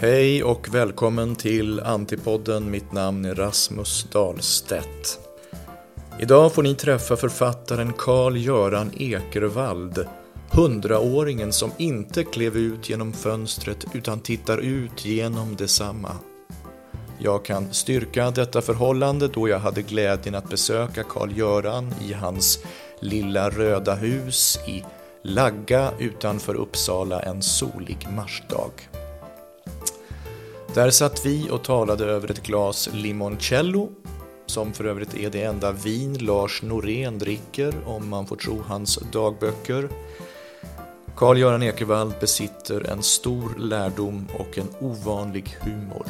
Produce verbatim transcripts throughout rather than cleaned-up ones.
Hej och välkommen till Antipodden. Mitt namn är Rasmus Dahlstedt. Idag får ni träffa författaren Carl-Göran Ekervall, hundraåringen som inte klev ut genom fönstret utan tittar ut genom detsamma. Jag kan styrka detta förhållande då jag hade glädjen att besöka Carl-Göran i hans lilla röda hus i Lagga utanför Uppsala en solig marsdag. Där satt vi och talade över ett glas limoncello, som för övrigt är det enda vin Lars Norén dricker om man får tro hans dagböcker. Carl-Göran Ekervall besitter en stor lärdom och en ovanlig humor.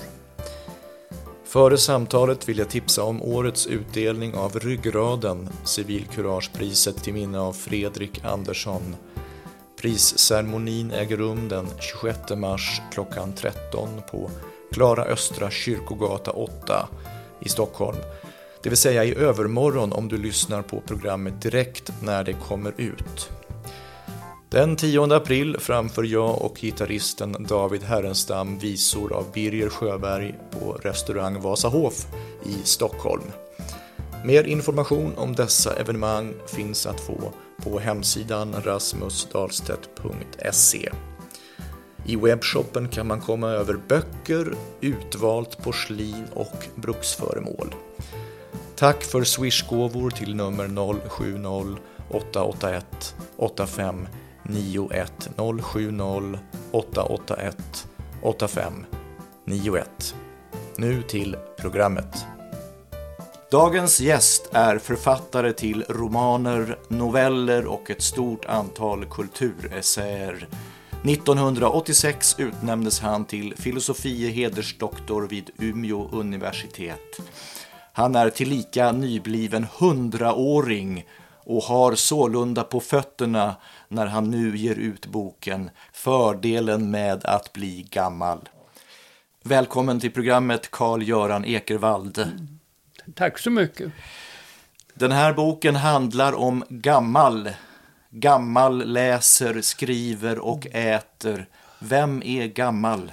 Före samtalet vill jag tipsa om årets utdelning av Ryggraden, civilkuragepriset till minne av Fredrik Andersson. Prisceremonin äger rum den tjugosjätte mars klockan tretton på Klara Östra Kyrkogata åtta i Stockholm. Det vill säga i övermorgon om du lyssnar på programmet direkt när det kommer ut. Den tionde april framför jag och gitarristen David Herrenstam visor av Birger Sjöberg på restaurang Vasahof i Stockholm. Mer information om dessa evenemang finns att få på hemsidan rasmusdahlstedt punkt se. I webbshoppen kan man komma över böcker, utvalt porslin och bruksföremål. Tack för swishgåvor till nummer noll sju noll åtta åtta ett åtta fem nio ett noll sju noll åtta åtta ett åtta fem nio ett. Nu till programmet. Dagens gäst är författare till romaner, noveller och ett stort antal kulturessäer. nittonhundraåttiosex utnämndes han till filosofie hedersdoktor vid Umeå universitet. Han är tillika nybliven hundraåring och har sålunda på fötterna när han nu ger ut boken Fördelen med att bli gammal. Välkommen till programmet Carl-Göran Ekervall. Tack så mycket. Den här boken handlar om gammal. Gammal läser, skriver och äter. Vem är gammal?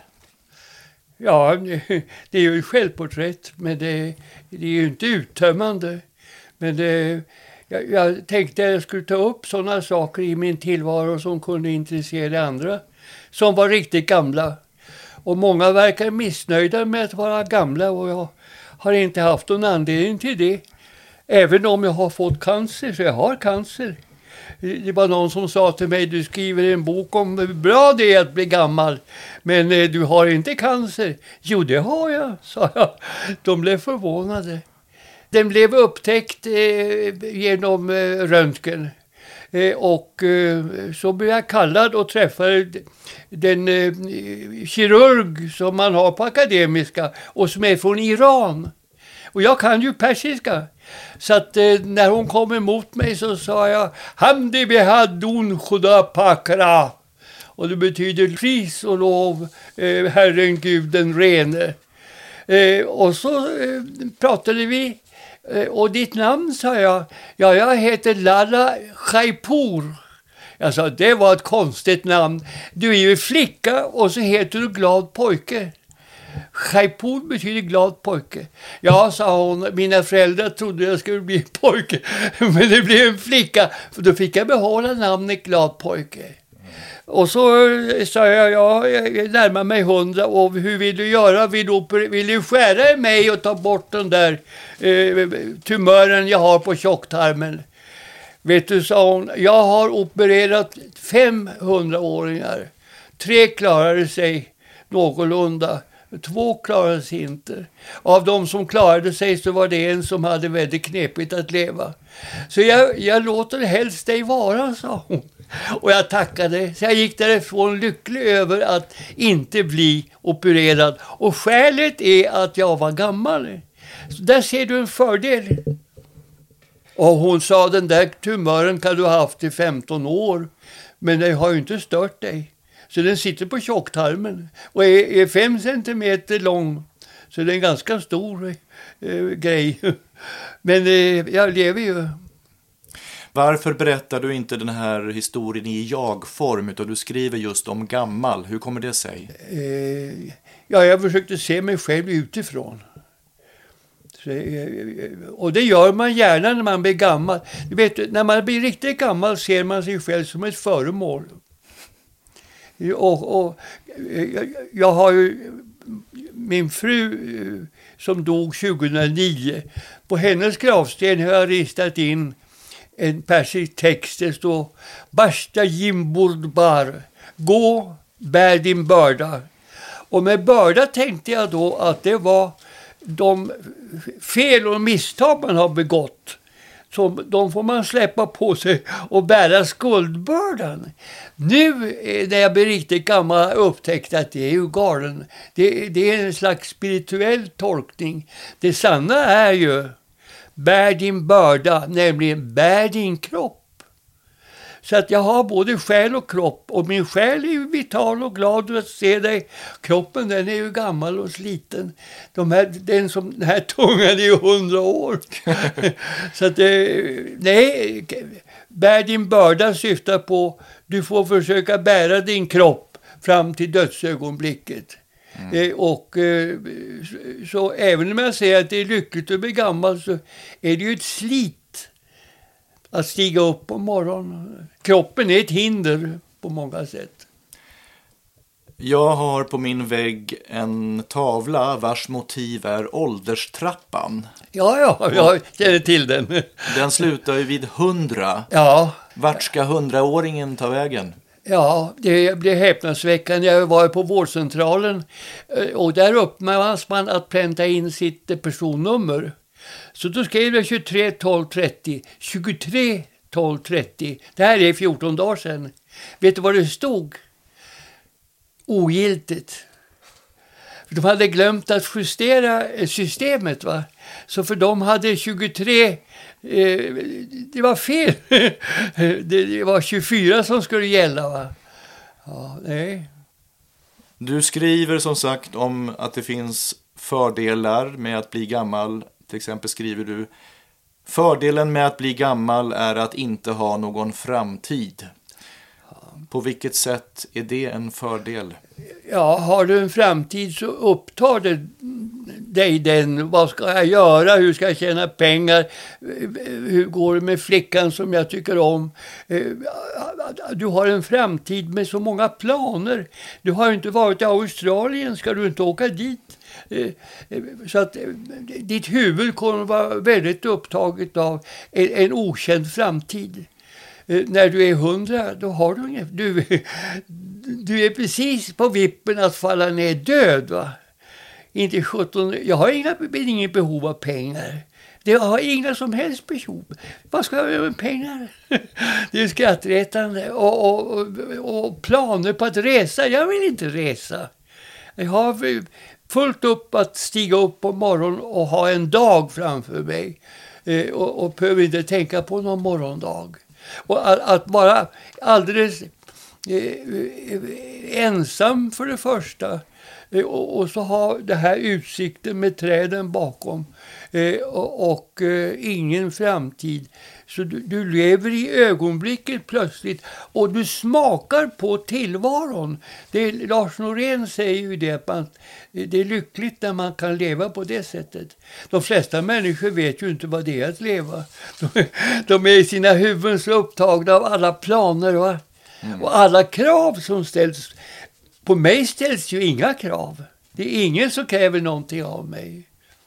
Ja, det är ju ett självporträtt, men det, det är ju inte uttömmande. Men det, jag, jag tänkte att jag skulle ta upp sådana saker i min tillvaro som kunde intressera andra, som var riktigt gamla. Och många verkar missnöjda med att vara gamla och jag har inte haft någon anledning till det. Även om jag har fått cancer, så jag har cancer. Det var någon som sa till mig, du skriver en bok om hur bra det är att bli gammal, men du har inte cancer. Jo, det har jag, sa jag. De blev förvånade. Den blev upptäckt eh, genom eh, röntgen. Eh, och eh, så blev jag kallad och träffade den eh, kirurg som man har på akademiska och som är från Iran. Och jag kan ju persiska. Så att eh, när hon kom emot mig så sa jag Hamdi bihadun khuda pakra. Och det betyder pris och lov eh, Herren Gud den rene. Eh, och så eh, pratade vi. Eh, och ditt namn, sa jag. Ja, jag heter Lala Jaipur. Jag sa, det var ett konstigt namn. Du är ju flicka och så heter du glad pojke. Jaipur betyder glad pojke. Ja, sa hon, mina föräldrar trodde jag skulle bli pojke. Men det blev en flicka. För då fick jag behålla namnet glad pojke. Och så sa jag, ja, jag närmar mig hundra. Och hur vill du göra? Vill du, vill du skära i mig och ta bort den där eh, tumören jag har på tjocktarmen? Vet du, sa hon, jag har opererat femhundraåringar. Tre klarade sig någorlunda. Två klarade sig inte. Av de som klarade sig så var det en som hade väldigt knepigt att leva. Så jag, jag låter helst dig vara, sa hon. Och jag tackade. Så jag gick därifrån lycklig över att inte bli opererad. Och skälet är att jag var gammal. Så där ser du en fördel. Och hon sa, den där tumören kan du ha haft i femton år. Men det har ju inte stört dig. Så den sitter på tjocktarmen och är, är fem centimeter lång. Så det är en ganska stor eh, grej. Men eh, jag lever ju. Varför berättar du inte den här historien i jag-form utan du skriver just om gammal? Hur kommer det sig? Eh, ja, jag försökte se mig själv utifrån. Så, och det gör man gärna när man blir gammal. Du vet, när man blir riktigt gammal ser man sig själv som ett föremål. Och, och jag, jag har ju min fru som dog tjugohundranio. På hennes gravsten har jag ristat in en persisk text. Det står Basta Jimburdbar. Gå, bär din börda. Och med börda tänkte jag då att det var de fel och misstag man har begått. Så de får man släppa på sig och bära skuldbördan. Nu när jag blir riktigt gammal har jag upptäckt att det är ju galen. Det, det är en slags spirituell tolkning. Det sanna är ju bär din börda, nämligen bär din kropp. Så att jag har både själ och kropp. Och min själ är ju vital och glad att se dig. Kroppen den är ju gammal och sliten. De här, den, som, den här tungan är ju hundra år. Så att nej, bär din börda syftar på du får försöka bära din kropp fram till dödsögonblicket. Mm. Och så, så även om jag säger att det är lyckligt att bli gammal så är det ju ett slit att stiga upp på morgonen. Kroppen är ett hinder på många sätt. Jag har på min vägg en tavla vars motiv är ålderstrappan. Ja, ja, jag känner till den. Den slutar ju vid hundra. Ja. Vart ska hundraåringen ta vägen? Ja, det blev häpnadsväckande. Jag var på vårdcentralen och där uppmanas man att pränta in sitt personnummer. Så då skrev jag tjugotre tolv trettio. tjugotre tolv trettio. Det här är fjorton dagar sedan. Vet du vad det stod? Ogiltigt. De hade glömt att justera systemet, va? Så för dem hade tjugotre... Eh, det var fel. Det var tjugofyra som skulle gälla, va? Ja, nej. Du skriver som sagt om att det finns fördelar med att bli gammal. Till exempel skriver du: fördelen med att bli gammal är att inte ha någon framtid. På vilket sätt är det en fördel? Ja, har du en framtid så upptar det dig den. Vad ska jag göra? Hur ska jag tjäna pengar? Hur går det med flickan som jag tycker om? Du har en framtid med så många planer. Du har inte varit i Australien, ska du inte åka dit? Så att ditt huvud kommer vara väldigt upptaget av en, en okänd framtid. När du är hundra, då har du inget. Du, du är precis på vippen att falla ner död, va? Inte sjutton, jag har inga, inget behov av pengar. Det har inga som helst behov. Vad ska jag göra med pengar? Det är skrattretande. Och, och, och planer på att resa. Jag vill inte resa. Jag har fullt upp att stiga upp på morgonen och ha en dag framför mig. Och, och behöver inte tänka på någon morgondag. Och att, att vara alldeles eh, ensam för det första. Eh, och, och så ha det här utsikten med träden bakom. Eh, och och eh, ingen framtid. Så du, du lever i ögonblicket plötsligt. Och du smakar på tillvaron. Det, Lars Norén säger ju det. Att man, det är lyckligt när man kan leva på det sättet. De flesta människor vet ju inte vad det är att leva. De, de är i sina huvuden så upptagna av alla planer. Va? Mm. Och alla krav som ställs. På mig ställs ju inga krav. Det är ingen som kräver någonting av mig.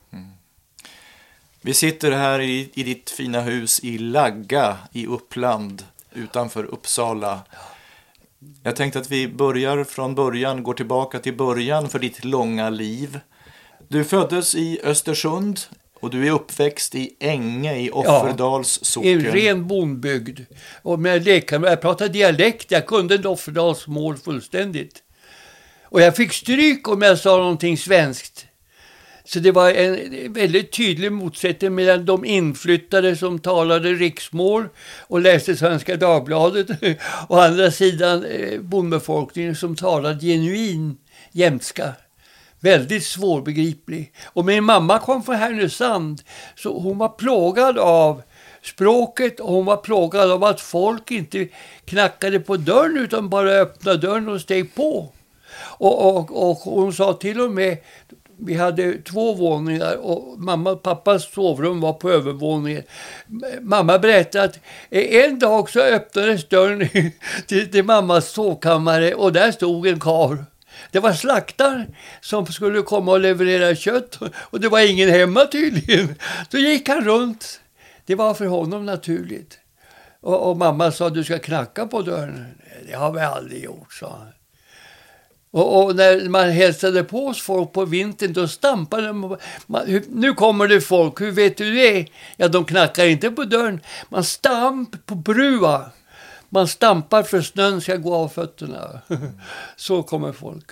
Vi sitter här i, i ditt fina hus i Lagga i Uppland utanför Uppsala. Jag tänkte att vi börjar från början, går tillbaka till början för ditt långa liv. Du föddes i Östersund och du är uppväxt i Änge i Offerdals socken. Ja, en ren bondbygd. Och med lekar, jag pratade dialekt, jag kunde en Offerdals mål fullständigt. Och jag fick stryk om jag sa någonting svenskt. Så det var en väldigt tydlig motsättning mellan de inflyttade som talade riksmål och läste Svenska Dagbladet och andra sidan bondbefolkningen som talade genuin jämtska. Väldigt svårbegriplig. Och min mamma kom från Härnösand så hon var plågad av språket, och hon var plågad av att folk inte knackade på dörren utan bara öppnade dörren och steg på. Och, och, och hon sa till och med, vi hade två våningar och mamma och pappas sovrum var på övervåningen. Mamma berättade att en dag så öppnades dörren till, till mammas sovkammare och där stod en karl. Det var slaktaren som skulle komma och leverera kött och det var ingen hemma tydligen. Då gick han runt. Det var för honom naturligt. Och, och mamma sa, du ska knacka på dörren. Det har vi aldrig gjort, sa han. Och, och när man hälsade på oss folk på vintern, då stampade man, man. Nu kommer det folk, hur vet du det? Ja, de knackar inte på dörren. Man stamp på brua. Man stampar för snön ska gå av fötterna. Så kommer folk.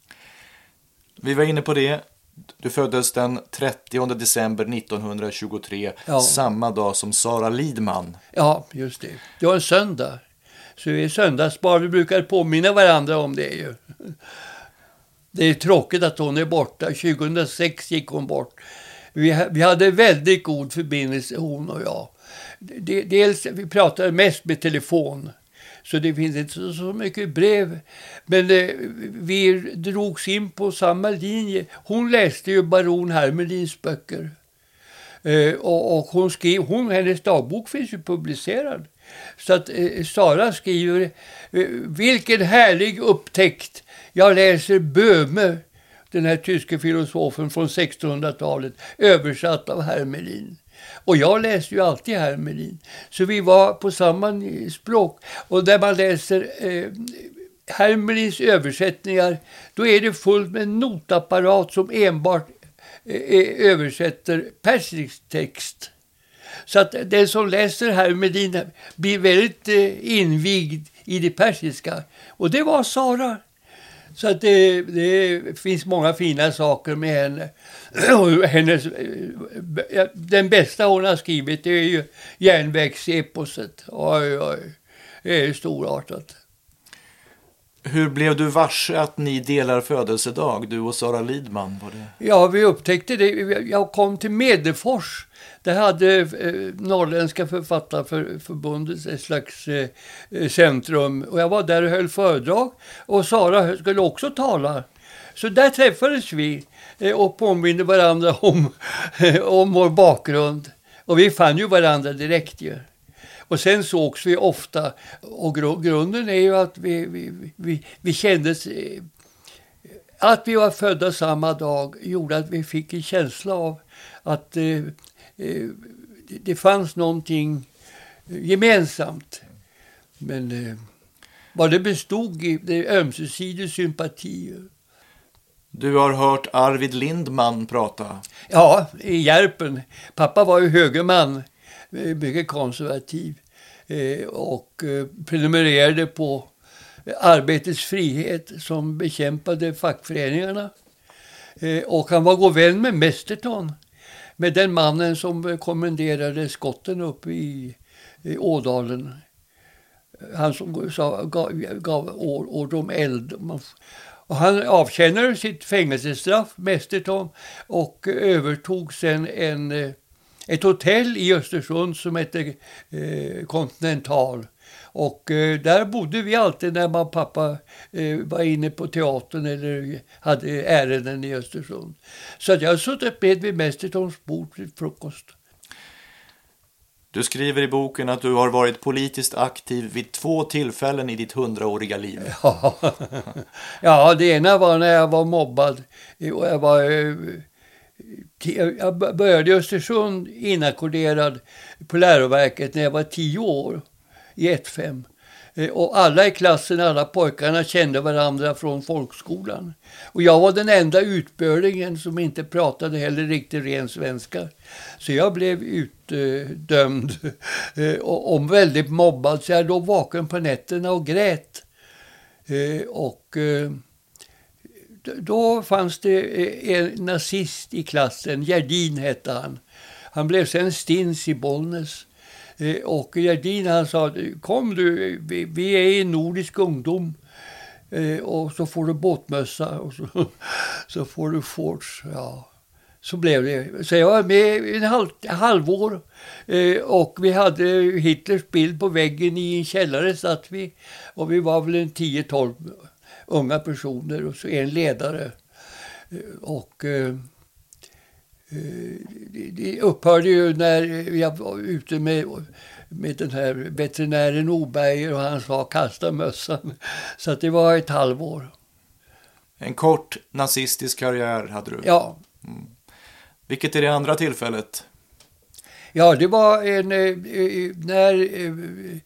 Vi var inne på det. Du föddes den trettionde december nittonhundratjugotre. Ja. Samma dag som Sara Lidman. Ja, just det. Det var en söndag. Så vi är söndagsbar. Vi brukar påminna varandra om det ju. Det är tråkigt att hon är borta. tjugohundrasex gick hon bort. Vi, vi hade väldigt god förbindelse, hon och jag. Dels, vi pratade mest med telefon. Så det finns inte så, så mycket brev. Men eh, vi drogs in på samma linje. Hon läste ju baron Hermelins böcker. Eh, och, och hon skrev, hon, hennes dagbok finns ju publicerad. Så att eh, Sara skriver, eh, vilken härlig upptäckt. Jag läser Böhme, den här tyska filosofen från sextonhundratalet, översatt av Hermelin. Och jag läser ju alltid Hermelin. Så vi var på samma språk. Och där man läser eh, Hermelins översättningar, då är det fullt med en notapparat som enbart eh, översätter persisk text. Så att den som läser Hermelin blir väldigt eh, invigd i det persiska. Och det var Sara. Så att det, det finns många fina saker med henne. Hennes, den bästa hon har skrivit är ju järnvägseposet. Oj, oj. Det är storartat. Hur blev du varse att ni delar födelsedag, du och Sara Lidman? Var det? Ja, vi upptäckte det. Jag kom till Medefors. Där hade eh, Norrländska författarförbundet ett slags eh, centrum. Och jag var där och höll föredrag. Och Sara skulle också tala. Så där träffades vi eh, och påminner varandra om, eh, om vår bakgrund. Och vi fann ju varandra direkt ju. Och sen sågs vi ofta. Och gr- grunden är ju att vi, vi, vi, vi kändes... Eh, att vi var födda samma dag gjorde att vi fick en känsla av att... Eh, det fanns någonting gemensamt. Men vad det bestod i, det är ömsesidig sympati. Du har hört Arvid Lindman prata. Ja, i Järpen. Pappa var ju högerman, mycket konservativ. Och prenumererade på Arbetets frihet som bekämpade fackföreningarna. Och han var god vän med Mesterton. Med den mannen som kommenderade skotten upp i, i Ådalen. Han som sa, gav, gav order om eld. Och han avtjänade sitt fängelsestraff, Mesterton, och övertog sen en, ett hotell i Östersund som hette eh, Continental. Och eh, där bodde vi alltid när man pappa eh, var inne på teatern eller hade ärenden i Östersund. Så att jag suttit med vid Mestertons bord till frukost. Du skriver i boken att du har varit politiskt aktiv vid två tillfällen i ditt hundraåriga liv. Ja, ja, det ena var när jag var mobbad. Och jag, var, jag började i Östersund inackorderad på läroverket när jag var tio år. I ett fem. Och alla i klassen, alla pojkarna kände varandra från folkskolan. Och jag var den enda utbörlingen som inte pratade heller riktigt ren svenska. Så jag blev utdömd och väldigt mobbad. Så jag låg vaken på nätterna och grät. Och då fanns det en nazist i klassen, Gerdin hette han. Han blev sen stins i Bollnäs. Och Gerdin han sa, kom du, vi, vi är i nordisk ungdom eh, och så får du båtmössa och så, så får du forts. Ja. Så blev det. Så jag var med i en halv, halvår eh, och vi hade Hitlers bild på väggen i en källare satt vi. Och vi var väl en tio tolv unga personer och så en ledare. Och eh, det, det upphörde ju när jag var ute med, med den här veterinären Oberger och han sa kasta mössan. Så att det var ett halvår. En kort nazistisk karriär hade du. Ja. Mm. Vilket är det andra tillfället? Ja, det var en, eh, när eh,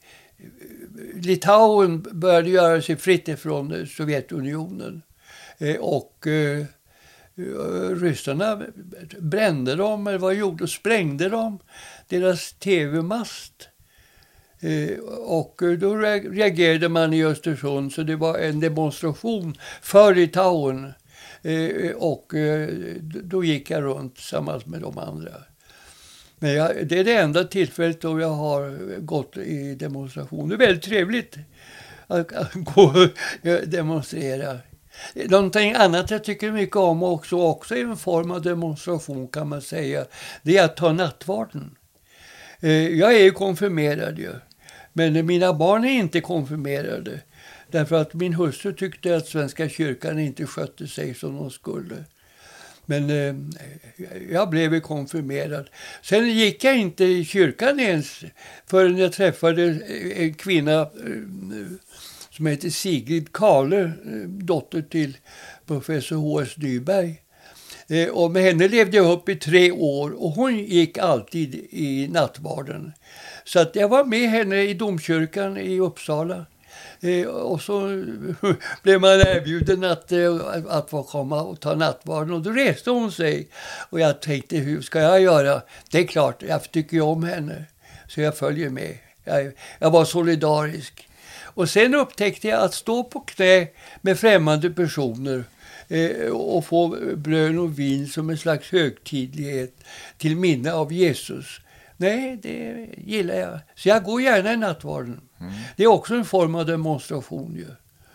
Litauen började göra sig fritt från Sovjetunionen. Eh, och eh, ryssarna brände dem, eller vad gjorde, och sprängde dem, deras tv-mast. Eh, och då reagerade man i Östersund, så det var en demonstration för Litauen. Eh, och eh, då gick jag runt tillsammans med de andra. Men jag, det är det enda tillfället då jag har gått i demonstration. Det är väldigt trevligt att, att gå och demonstrera. Någonting annat jag tycker mycket om också, också i en form av demonstration kan man säga, det är att ta nattvarden. Eh, jag är ju konfirmerad ju, men mina barn är inte konfirmerade. Därför att min hustru tyckte att Svenska kyrkan inte skötte sig som de skulle. Men eh, jag blev konfirmerad. Sen gick jag inte i kyrkan ens förrän jag träffade en kvinna eh, som heter Sigrid Karle, eh, dotter till professor H S Nyberg. Eh, och med henne levde jag upp i tre år och hon gick alltid i nattvarden. Så att jag var med henne i domkyrkan i Uppsala. Eh, och så blev man erbjuden att, eh, att få komma och ta nattvarden. Och då reste hon sig. Och jag tänkte, hur ska jag göra? Det är klart, jag tycker ju om henne. Så jag följer med. Jag, jag var solidarisk. Och sen upptäckte jag att stå på knä med främmande personer eh, och få bröd och vin som en slags högtidlighet till minne av Jesus. Nej, det gillar jag. Så jag går gärna i nattvarden. Mm. Det är också en form av demonstration ju.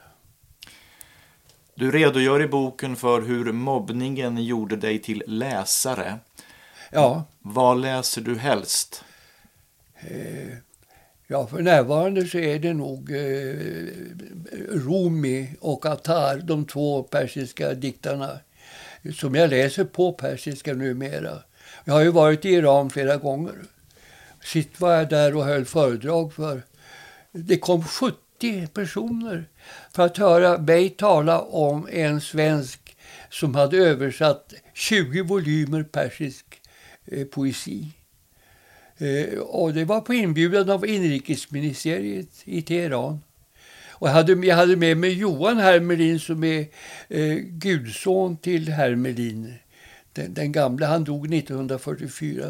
Du redogör i boken för hur mobbningen gjorde dig till läsare. Ja. Vad läser du helst? Eh, ja, för närvarande så är det nog eh, Rumi och Attar, de två persiska diktarna, som jag läser på persiska numera. Jag har ju varit i Iran flera gånger. Sitt var jag där och höll föredrag för. Det kom sjuttio personer för att höra mig tala om en svensk som hade översatt tjugo volymer persisk eh, poesi. Eh, och det var på inbjudan av inrikesministeriet i Teheran. Och jag hade, jag hade med mig Johan Hermelin som är eh, gudson till Hermelin. Den, den gamla, han dog nittonhundrafyrtiofyra.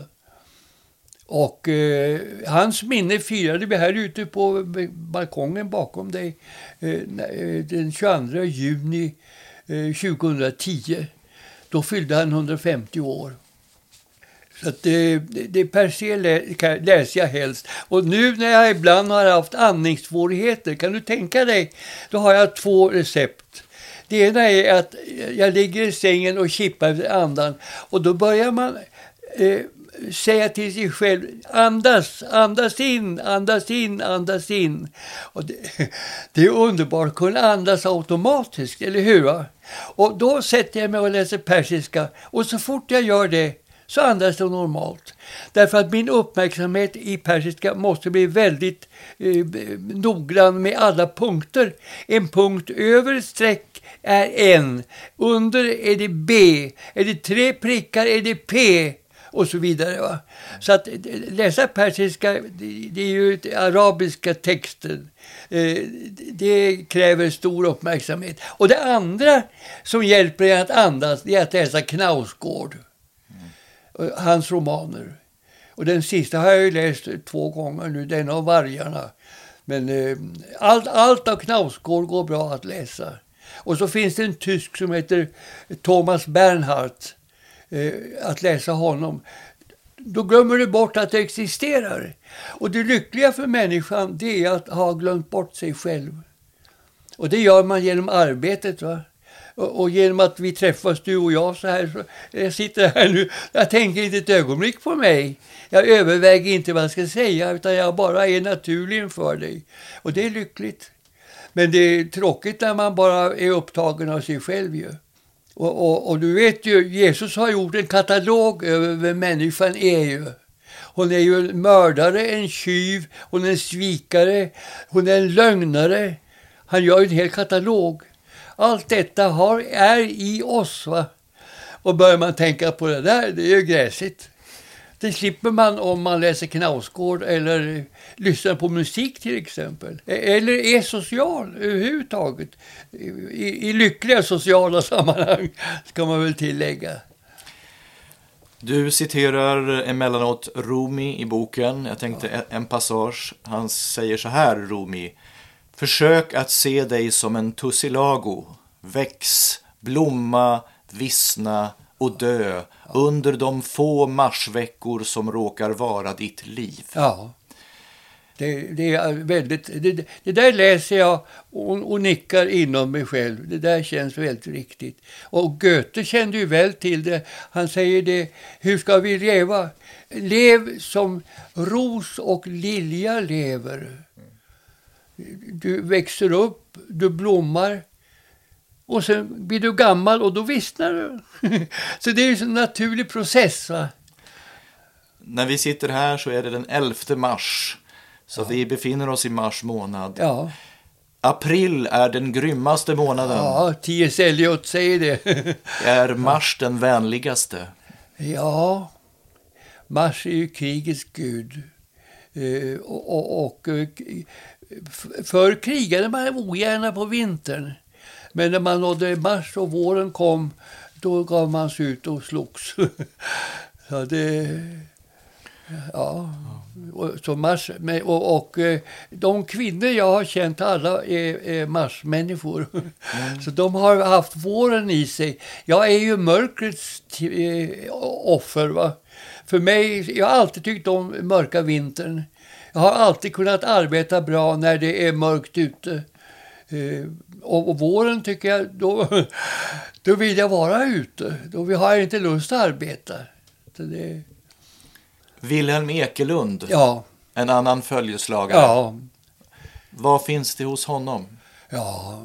Och eh, hans minne firade vi här ute på balkongen bakom dig eh, den tjugoandra juni eh, tjugohundratio. Då fyllde han hundrafemtio år. Så att det, det perser lä, läser jag helst. Och nu när jag ibland har haft andningssvårigheter, kan du tänka dig, då har jag två recept. Det ena är att jag ligger i sängen och kippar efter andan. Och då börjar man eh, säga till sig själv, andas, andas in, andas in, andas in. Och det, det är underbart att kunna andas automatiskt, eller hur va? Och då sätter jag mig och läser persiska. Och så fort jag gör det så andas det normalt. Därför att min uppmärksamhet i persiska måste bli väldigt eh, noggrann med alla punkter. En punkt över ett streck är en. Under är det B. Är det tre prickar är det P. Och så vidare va. Så att läsa persiska, det, det är ju arabiska texter. Eh, det kräver stor uppmärksamhet. Och det andra som hjälper en att andas, det är att läsa Knausgård. Hans romaner. Och den sista har jag ju läst två gånger nu, den av vargarna. Men eh, allt, allt av Knausgård går bra att läsa. Och så finns det en tysk som heter Thomas Bernhardt. Eh, att läsa honom, då glömmer du bort att det existerar. Och det lyckliga för människan, det är att ha glömt bort sig själv. Och det gör man genom arbetet va. Och, och genom att vi träffas, du och jag, så här, så jag sitter här nu, jag tänker inte ett ögonblick på mig. Jag överväger inte vad jag ska säga, utan jag bara är naturlig för dig. Och det är lyckligt. Men det är tråkigt när man bara är upptagen av sig själv ju. Och, och, och du vet ju, Jesus har gjort en katalog över vem människan är ju. Hon är ju en mördare, en tjuv, hon är en svikare, hon är en lögnare. Han gör ju en hel katalog. Allt detta har, är i oss, va. Och börjar man tänka på det där, det är ju gräsigt. Det slipper man om man läser Knausgård eller lyssnar på musik till exempel. Eller är social överhuvudtaget. I, i lyckliga sociala sammanhang ska man väl tillägga. Du citerar emellanåt Rumi i boken. Jag tänkte ja. en passage. Han säger så här, Rumi. Försök att se dig som en tussilago. Väx, blomma, vissna och dö ja. under de få marsveckor som råkar vara ditt liv. Ja, det, det är väldigt... Det, det där läser jag och, och nickar inom mig själv. Det där känns väldigt riktigt. Och Goethe kände ju väl till det. Han säger det, hur ska vi leva? Lev som ros och lilja lever. Du växer upp, du blommar. Och sen blir du gammal och då vissnar du. Så det är ju en naturlig process, va? När vi sitter här så är det den elfte mars. Så ja. vi befinner oss i mars månad. Ja. April är den grymmaste månaden. Ja, T S Eliot säger det. Är mars den vänligaste? Ja, mars är ju krigets gud. Eh, och, och, och för krigade man ogärna på vintern. Men när man nådde mars och våren kom, då gav man sig ut och slogs. Så det... Ja, och, så mars, och, och de kvinnor jag har känt, alla är, är marsmänniskor. Mm. Så de har haft våren i sig. Jag är ju mörkrets eh, offer, va. För mig, jag har alltid tyckt om mörka vintern. Jag har alltid kunnat arbeta bra när det är mörkt ute. Eh, och, och våren tycker jag, då, då vill jag vara ute. Då har jag inte lust att arbeta. Så det... Wilhelm Ekelund, ja. en annan följeslagare. Ja. Vad finns det hos honom? Ja,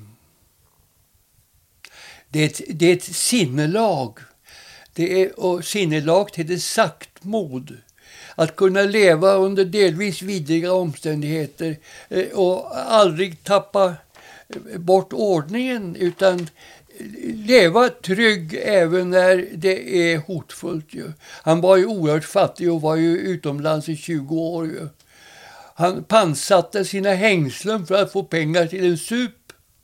det är ett, det är ett sinnelag. Det är, och sinnelag till det saktmod. Att kunna leva under delvis vidriga omständigheter och aldrig tappa bort ordningen, utan leva trygg även när det är hotfullt ju. Han var ju oerhört fattig och var ju utomlands i tjugo år ju. Han pantsatte sina hängslen för att få pengar till en sup.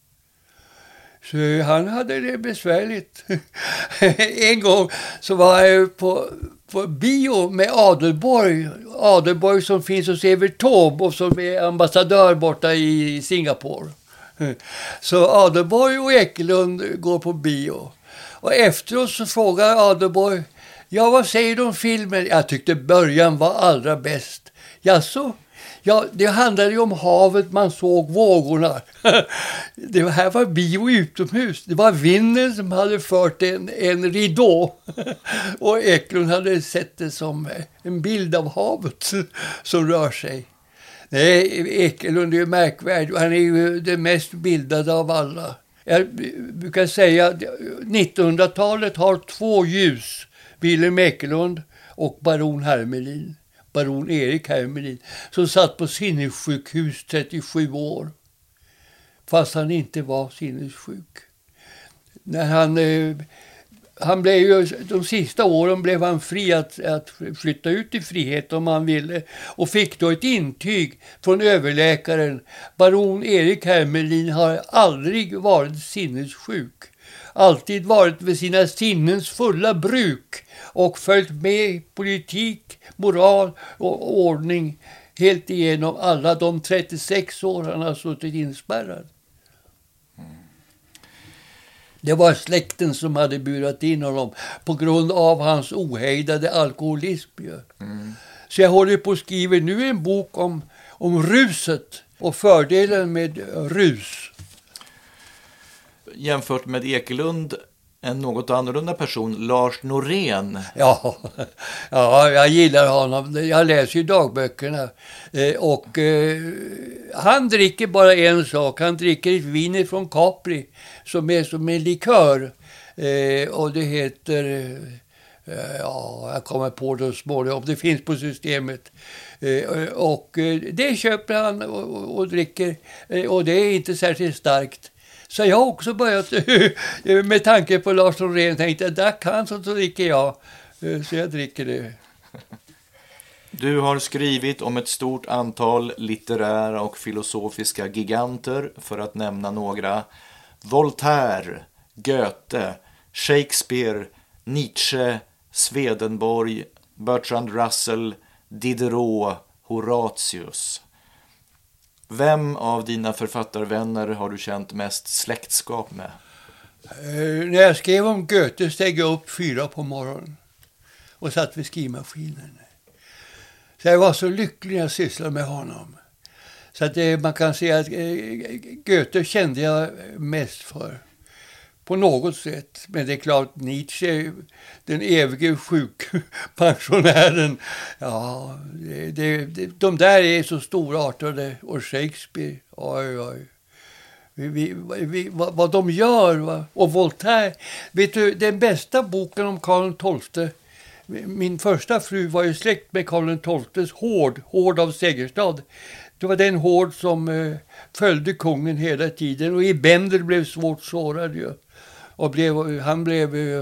Så han hade det besvärligt. En gång så var jag på, på bio med Adelborg. Adelborg som finns hos Evert Taube och som är ambassadör borta i Singapore. Så Adelborg och Ekelund går på bio. Och efteråt så frågar Adelborg, ja, vad säger du om filmen? Jag tyckte början var allra bäst. Jaså? Ja, det handlade ju om havet, man såg vågorna. Det här var bio utomhus. Det var vinden som hade fört en, en ridå. Och Ekelund hade sett det som en bild av havet som rör sig. Nej, Ekelund är ju märkvärdig. Han är ju den mest bildade av alla. Jag brukar säga att nittonhundratalet har två ljus. Wilhelm Ekelund och baron Hermelin. Baron Erik Hermelin. Som satt på sinnessjukhus trettiosju år. Fast han inte var sinnessjuk. När han... Eh, Han blev ju, de sista åren blev han fri att, att flytta ut i frihet om han ville. Och fick då ett intyg från överläkaren. Baron Erik Hermelin har aldrig varit sinnessjuk. Alltid varit vid sina sinnens fulla bruk. Och följt med politik, moral och ordning helt igenom alla de trettiosex år han har suttit inspärrad. Det var släkten som hade burat in honom på grund av hans ohejdade alkoholism. Mm. Så jag håller på att skriva nu en bok om, om ruset och fördelen med rus. jämfört med Ekelund en något annorlunda person, Lars Norén. Ja, ja, jag gillar honom. Jag läser ju dagböckerna. Eh, och eh, han dricker bara en sak. Han dricker ett vin från Capri som är som en likör. Eh, och det heter... Eh, ja, jag kommer på det småningom. Det finns på systemet. Eh, och eh, det köper han och, och, och dricker. Eh, och det är inte särskilt starkt. Så jag har också börjat, med tanke på Lars Norén, tänkte där kan så dricker jag. Så jag dricker det. Du har skrivit om ett stort antal litterära och filosofiska giganter, för att nämna några. Voltaire, Goethe, Shakespeare, Nietzsche, Swedenborg, Bertrand Russell, Diderot, Horatius. Vem av dina författarvänner har du känt mest släktskap med? Uh, när jag skrev om Goethe steg jag upp fyra på morgonen och satt vid skrivmaskinen. Så jag var så lycklig när jag sysslade med honom. Så att det, man kan säga att uh, Goethe kände jag mest för. På något sätt. Men det är klart, Nietzsche, den evige sjukpensionären. Ja, det, det, det, de där är så storartade. Och Shakespeare, oj, oj. Vi, vi, vi, vad, vad de gör, va? Och Voltaire. Vet du, den bästa boken om Karl den tolfte. Min första fru var ju släkt med Karl den tolftes Hård, Hård av Segerstad. Det var den Hård som eh, följde kungen hela tiden. Och i Bender blev svårt sårad ju. Och blev, han blev eh,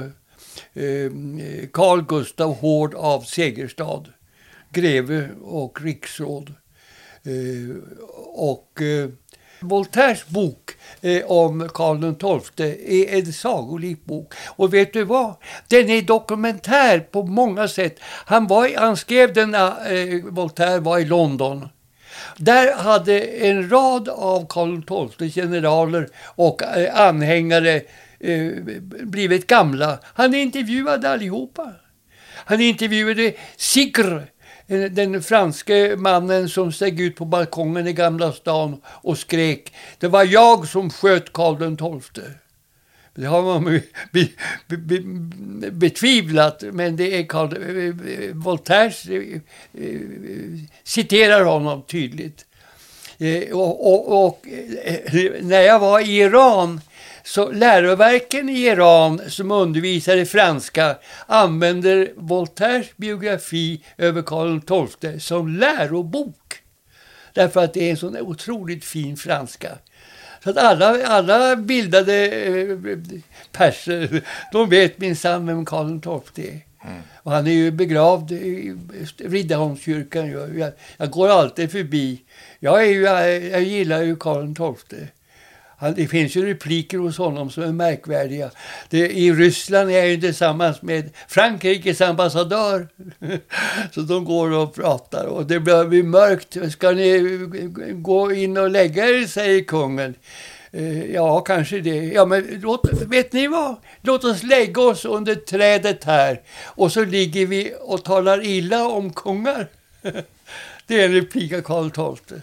Carl Gustav Hård av Segerstad, greve och riksråd. Eh, och eh, Voltaires bok eh, om Karl den tolfte är en sagolik bok. Och vet du vad? Den är dokumentär på många sätt. Han, var, han skrev den när eh, Voltaire var i London. Där hade en rad av Karl den tolfte generaler och eh, anhängare Eh, blivit gamla. Han intervjuade allihopa. Han intervjuade Sigre, den franske mannen som steg ut på balkongen i Gamla stan och skrek: det var jag som sköt Karl den tolfte. Det har man be, be, be, betvivlat, men det är Karl, Voltaire eh, citerar honom tydligt. Eh, och, och, och eh, när jag var i Iran, så läroverken i Iran som undervisar i franska använder Voltaires biografi över Karl den tolfte som lärobok. Därför att det är en sån otroligt fin franska. Så att alla, alla bildade eh, perser, de vet minsann vem Karl den tolfte är. Mm. Och han är ju begravd i Riddarholmskyrkan. Jag, jag går alltid förbi. Jag, är ju, jag, jag gillar ju Karl den tolfte. Han, det finns ju repliker hos honom som är märkvärdiga. Det, I Ryssland är jag ju tillsammans med Frankrikes ambassadör. Så de går och pratar och det blir mörkt. Ska ni gå in och lägga er, säger kungen. Eh, ja, kanske det. Ja, men låt, vet ni vad? Låt oss lägga oss under trädet här. Och så ligger vi och talar illa om kungar. Det är en replik av Karl den tolfte.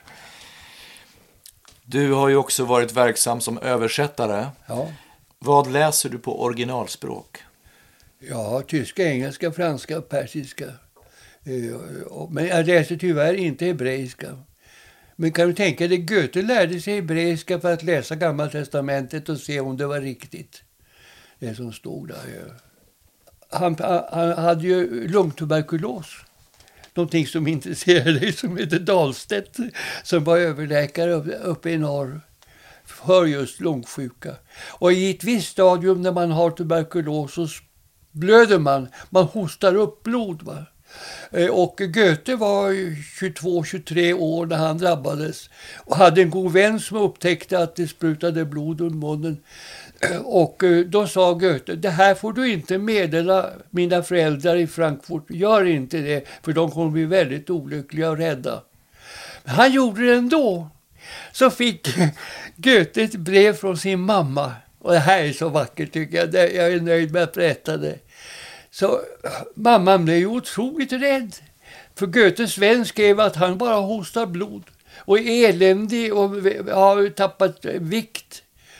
Du har ju också varit verksam som översättare. Ja. Vad läser du på originalspråk? Ja, tyska, engelska, franska och persiska. Men jag läser tyvärr inte hebreiska. Men kan du tänka dig, Goethe lärde sig hebreiska för att läsa Gamla testamentet och se om det var riktigt. Det som stod där. Han, han hade ju lungtuberkulos. Någonting som intresserade dig, som heter Dahlstedt, som var överläkare uppe i norr för just lungsjuka. Och i ett visst stadium när man har tuberkulos så blöder man, man hostar upp blod, va. Och Goethe var tjugotvå tjugotre år när han drabbades och hade en god vän som upptäckte att det sprutade blod ur munnen. Och då sa Goethe: det här får du inte meddela mina föräldrar i Frankfurt. Gör inte det, för de kommer bli väldigt olyckliga och rädda. Men han gjorde det ändå. Så fick Goethe ett brev från sin mamma. Och det här är så vackert, tycker jag. Jag är nöjd med att berätta det. Så mamman blev ju otroligt rädd. För Goethes vän skrev att han bara hostar blod. Och är eländig och har tappat vikt.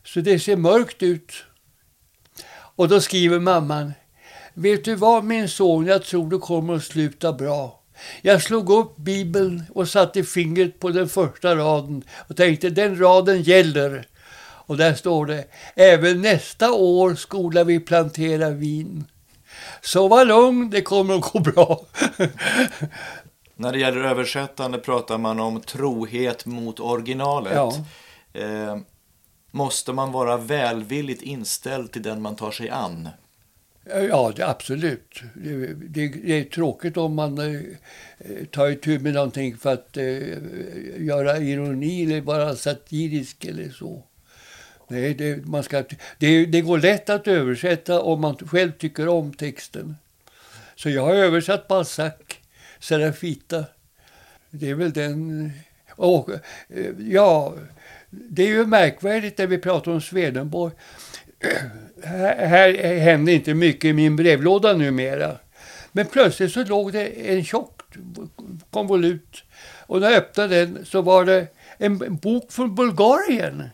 Så det ser mörkt ut. Och då skriver mamman: vet du vad min son, jag tror det kommer att sluta bra. Jag slog upp Bibeln och satte fingret på den första raden och tänkte den raden gäller. Och där står det: även nästa år skola vi plantera vin. Så var lugn, det kommer att gå bra. När det gäller översättande pratar man om trohet mot originalet. Ja. Eh, måste man vara välvilligt inställd till den man tar sig an? Ja, det, absolut. Det, det, det är tråkigt om man eh, tar itu med någonting för att eh, göra ironi eller vara satirisk eller så. Nej, det, man ska, det, det går lätt att översätta om man själv tycker om texten. Så jag har översatt Balzac, Serafita. Det är väl den... Och, ja, det är ju märkvärdigt när vi pratar om Swedenborg. Här, här händer inte mycket i min brevlåda numera. Men plötsligt så låg det en tjock konvolut. Och när jag öppnade den så var det en bok från Bulgarien.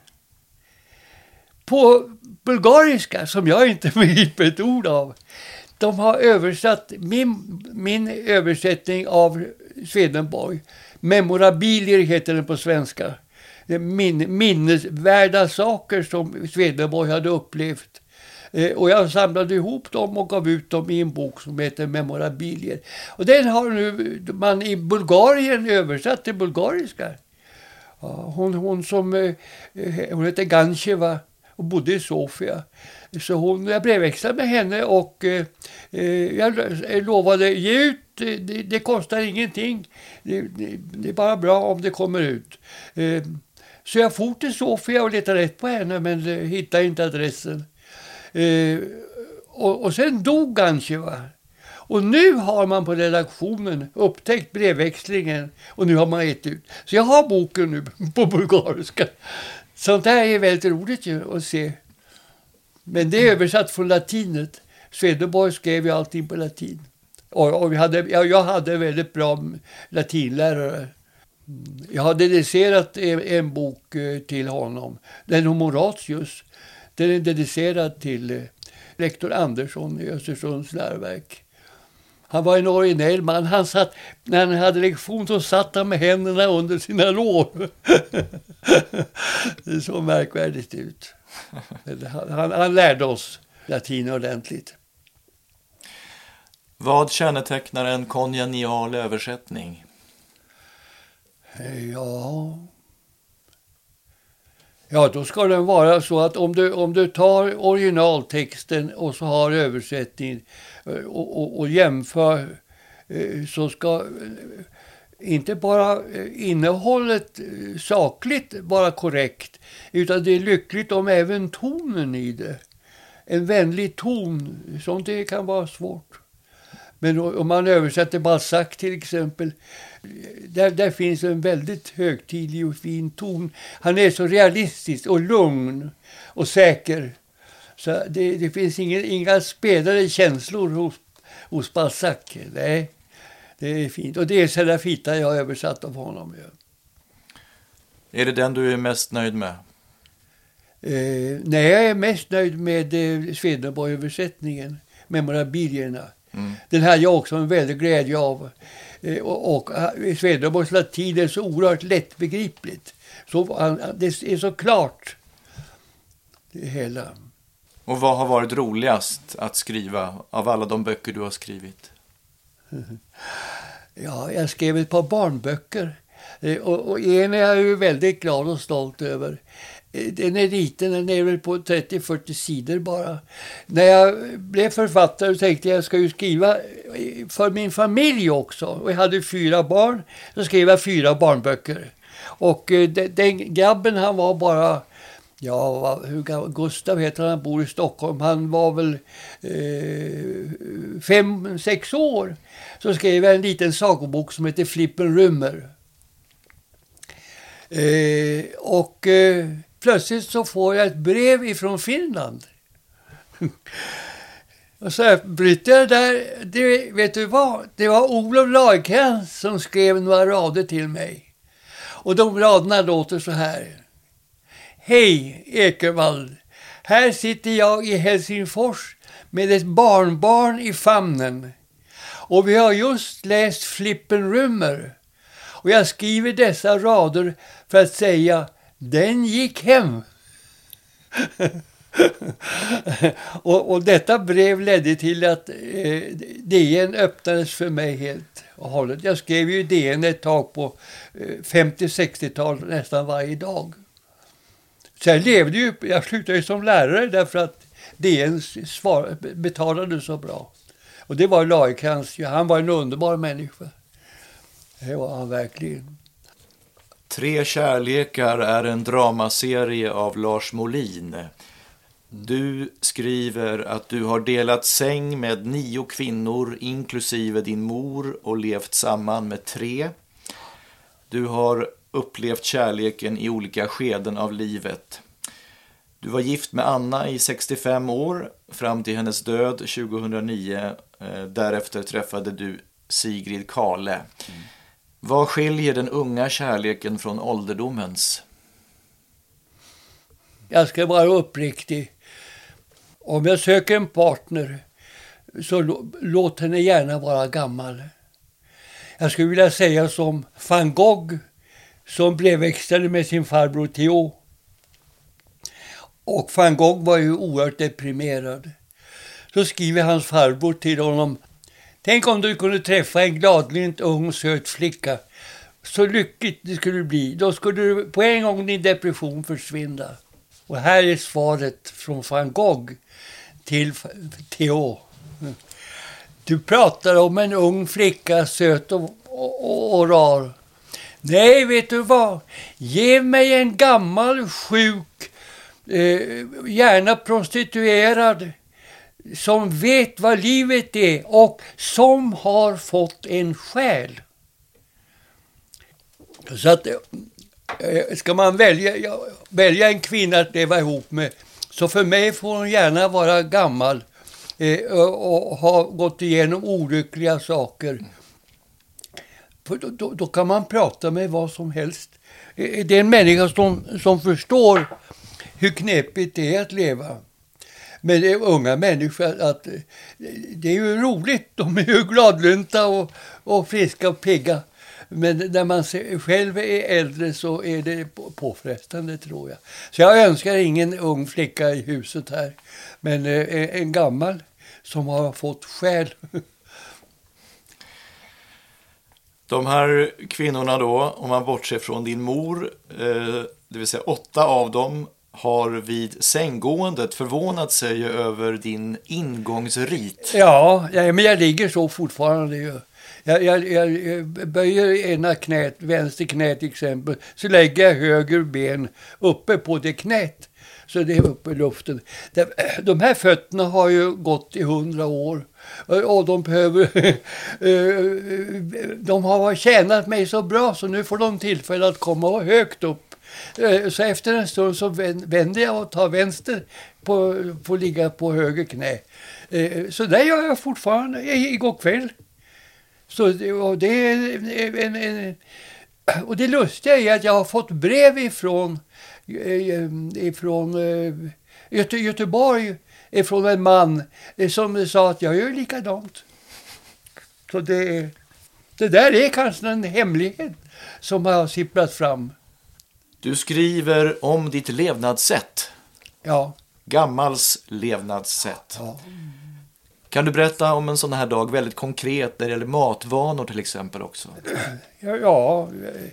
På bulgariska, som jag inte begriper ett ord av. De har översatt min, min översättning av Swedenborg. Memorabilier heter den på svenska. Min, minnesvärda saker som Swedenborg hade upplevt. Eh, och jag samlade ihop dem och gav ut dem i en bok som heter Memorabilier. Och den har nu man i Bulgarien översatt till bulgariska. Ja, hon, hon som eh, hon heter Gancheva och bodde i Sofia. Så hon, jag brevväxlade med henne och eh, jag lovade ge ut, det, det kostar ingenting. Det, det, det är bara bra om det kommer ut. Eh, så jag for till Sofia och letade rätt på henne men eh, hittade inte adressen. Eh, och, och sen dog Gancheva. Och nu har man på redaktionen upptäckt brevväxlingen och nu har man gett ut. Så jag har boken nu på bulgariska. Sånt där är väldigt roligt ju att se. Men det är översatt från latinet. Swedenborg skrev ju allting på latin. Och, och vi hade, jag, jag hade väldigt bra latinlärare. Jag har dedicerat en, en bok till honom. Den om Horatius. Den är dedicerad till rektor Andersson i Östersunds läroverk. Han var en originell man. Han satt, när han hade lektion så satt han med händerna under sina lår. Det såg märkvärdigt ut. Han, han, han lärde oss latin ordentligt. Vad kännetecknar en kongenial översättning? Ja... Ja, då ska den vara så att om du, om du tar originaltexten och så har översättningen och, och, och jämför så ska inte bara innehållet sakligt vara korrekt utan det är lyckligt om även tonen i det. En vänlig ton, sånt det kan vara svårt. Men om man översätter Balzac till exempel, där, där finns en väldigt högtidlig och fin ton. Han är så realistisk och lugn och säker. Så det, det finns ingen, inga spelade känslor hos, hos Balzac. Nej, det är fint. Och det är Serafita jag har översatt av honom. Ja. Är det den du är mest nöjd med? Eh, nej, jag är mest nöjd med eh, Swedenborg-översättningen. Memorabilierna. Mm. Den här jag också en väldigt glädje av. Eh, och, och Swedenborgs latin är så oerhört lättbegripligt. Så, han, det är så klart. Det hela. Och vad har varit roligast att skriva av alla de böcker du har skrivit? Ja, jag skrev ett par barnböcker. Eh, och, och en är jag ju väldigt glad och stolt över. Den är liten, den är väl på trettio till fyrtio sidor bara. När jag blev författare tänkte jag jag ska ju skriva för min familj också. Och jag hade fyra barn, så skrev jag fyra barnböcker. Och den, den grabben han var bara, ja hur, Gustav heter han, bor i Stockholm. Han var väl eh, fem, sex år. Så skrev jag en liten sagobok som heter Flippen Rymmer. Eh, och... Eh, Plötsligt så får jag ett brev ifrån Finland. Och så bryter jag där. Det, vet du vad? Det var Olof Lagercrantz som skrev några rader till mig. Och de raderna låter så här. Hej Ekervall, här sitter jag i Helsingfors med ett barnbarn i famnen. Och vi har just läst Flippenrummer. Och jag skriver dessa rader för att säga, den gick hem. och, och detta brev ledde till att eh, D N öppnades för mig helt och hållet. Jag skrev ju D N ett tag på eh, femtio-sextiotalet nästan varje dag. Så jag levde ju, jag slutade ju som lärare därför att D N svar, betalade så bra. Och det var Lagercrantz, han var en underbar människa. Det var han verkligen. Tre kärlekar är en dramaserie av Lars Molin. Du skriver att du har delat säng med nio kvinnor inklusive din mor och levt samman med tre. Du har upplevt kärleken i olika skeden av livet. Du var gift med Anna i sextiofem år fram till hennes död tjugohundranio. Därefter träffade du Sigrid Kale. Mm. Vad skiljer den unga kärleken från ålderdomens? Jag ska vara uppriktig. Om jag söker en partner så låt henne gärna vara gammal. Jag skulle vilja säga som Van Gogh som brevväxlade med sin farbror Theo. Och Van Gogh var ju oerhört deprimerad. Så skriver hans farbror till honom: tänk om du kunde träffa en gladlynt ung söt flicka. Så lyckligt det skulle bli. Då skulle du på en gång din depression försvinna. Och här är svaret från Van Gogh till Theo. Du pratar om en ung flicka, söt och, och, och rar. Nej, vet du vad? Ge mig en gammal, sjuk, eh, gärna prostituerad, som vet vad livet är och som har fått en själ. Så att ska man välja, välja en kvinna att leva ihop med, så för mig får hon gärna vara gammal eh, och, och ha gått igenom olyckliga saker. För då, då, då kan man prata med vad som helst. Det är en människa som, som förstår hur knepigt det är att leva. Men det är unga människor, att det är ju roligt. De är ju gladlynta och, och friska och pigga. Men när man själv är äldre så är det påfrestande, tror jag. Så jag önskar ingen ung flicka i huset här. Men en gammal som har fått själ. De här kvinnorna då, om man bortser från din mor, det vill säga åtta av dem, har vid sänggåendet förvånat sig över din ingångsrit. Ja, ja men jag ligger så fortfarande ju. Jag, jag, jag böjer ena knät, vänster knät till exempel, så lägger jag höger ben uppe på det knät. Så det är uppe i luften. De här fötterna har ju gått i hundra år. Och de behöver... de har tjänat mig så bra så nu får de tillfälle att komma högt upp. Så efter en stund så vänder jag och tar vänster på, på ligga på höger knä. Så där gör jag fortfarande igår kväll. Så, och, det är en, en, och det lustiga är att jag har fått brev ifrån, ifrån Göte, Göteborg ifrån en man som sa att jag gör likadant. Så det, det där är kanske en hemlighet som har sipprat fram. Du skriver om ditt levnadssätt. Ja. Gammals levnadssätt. Ja. Kan du berätta om en sån här dag väldigt konkret när det gäller matvanor till exempel också? Ja, ja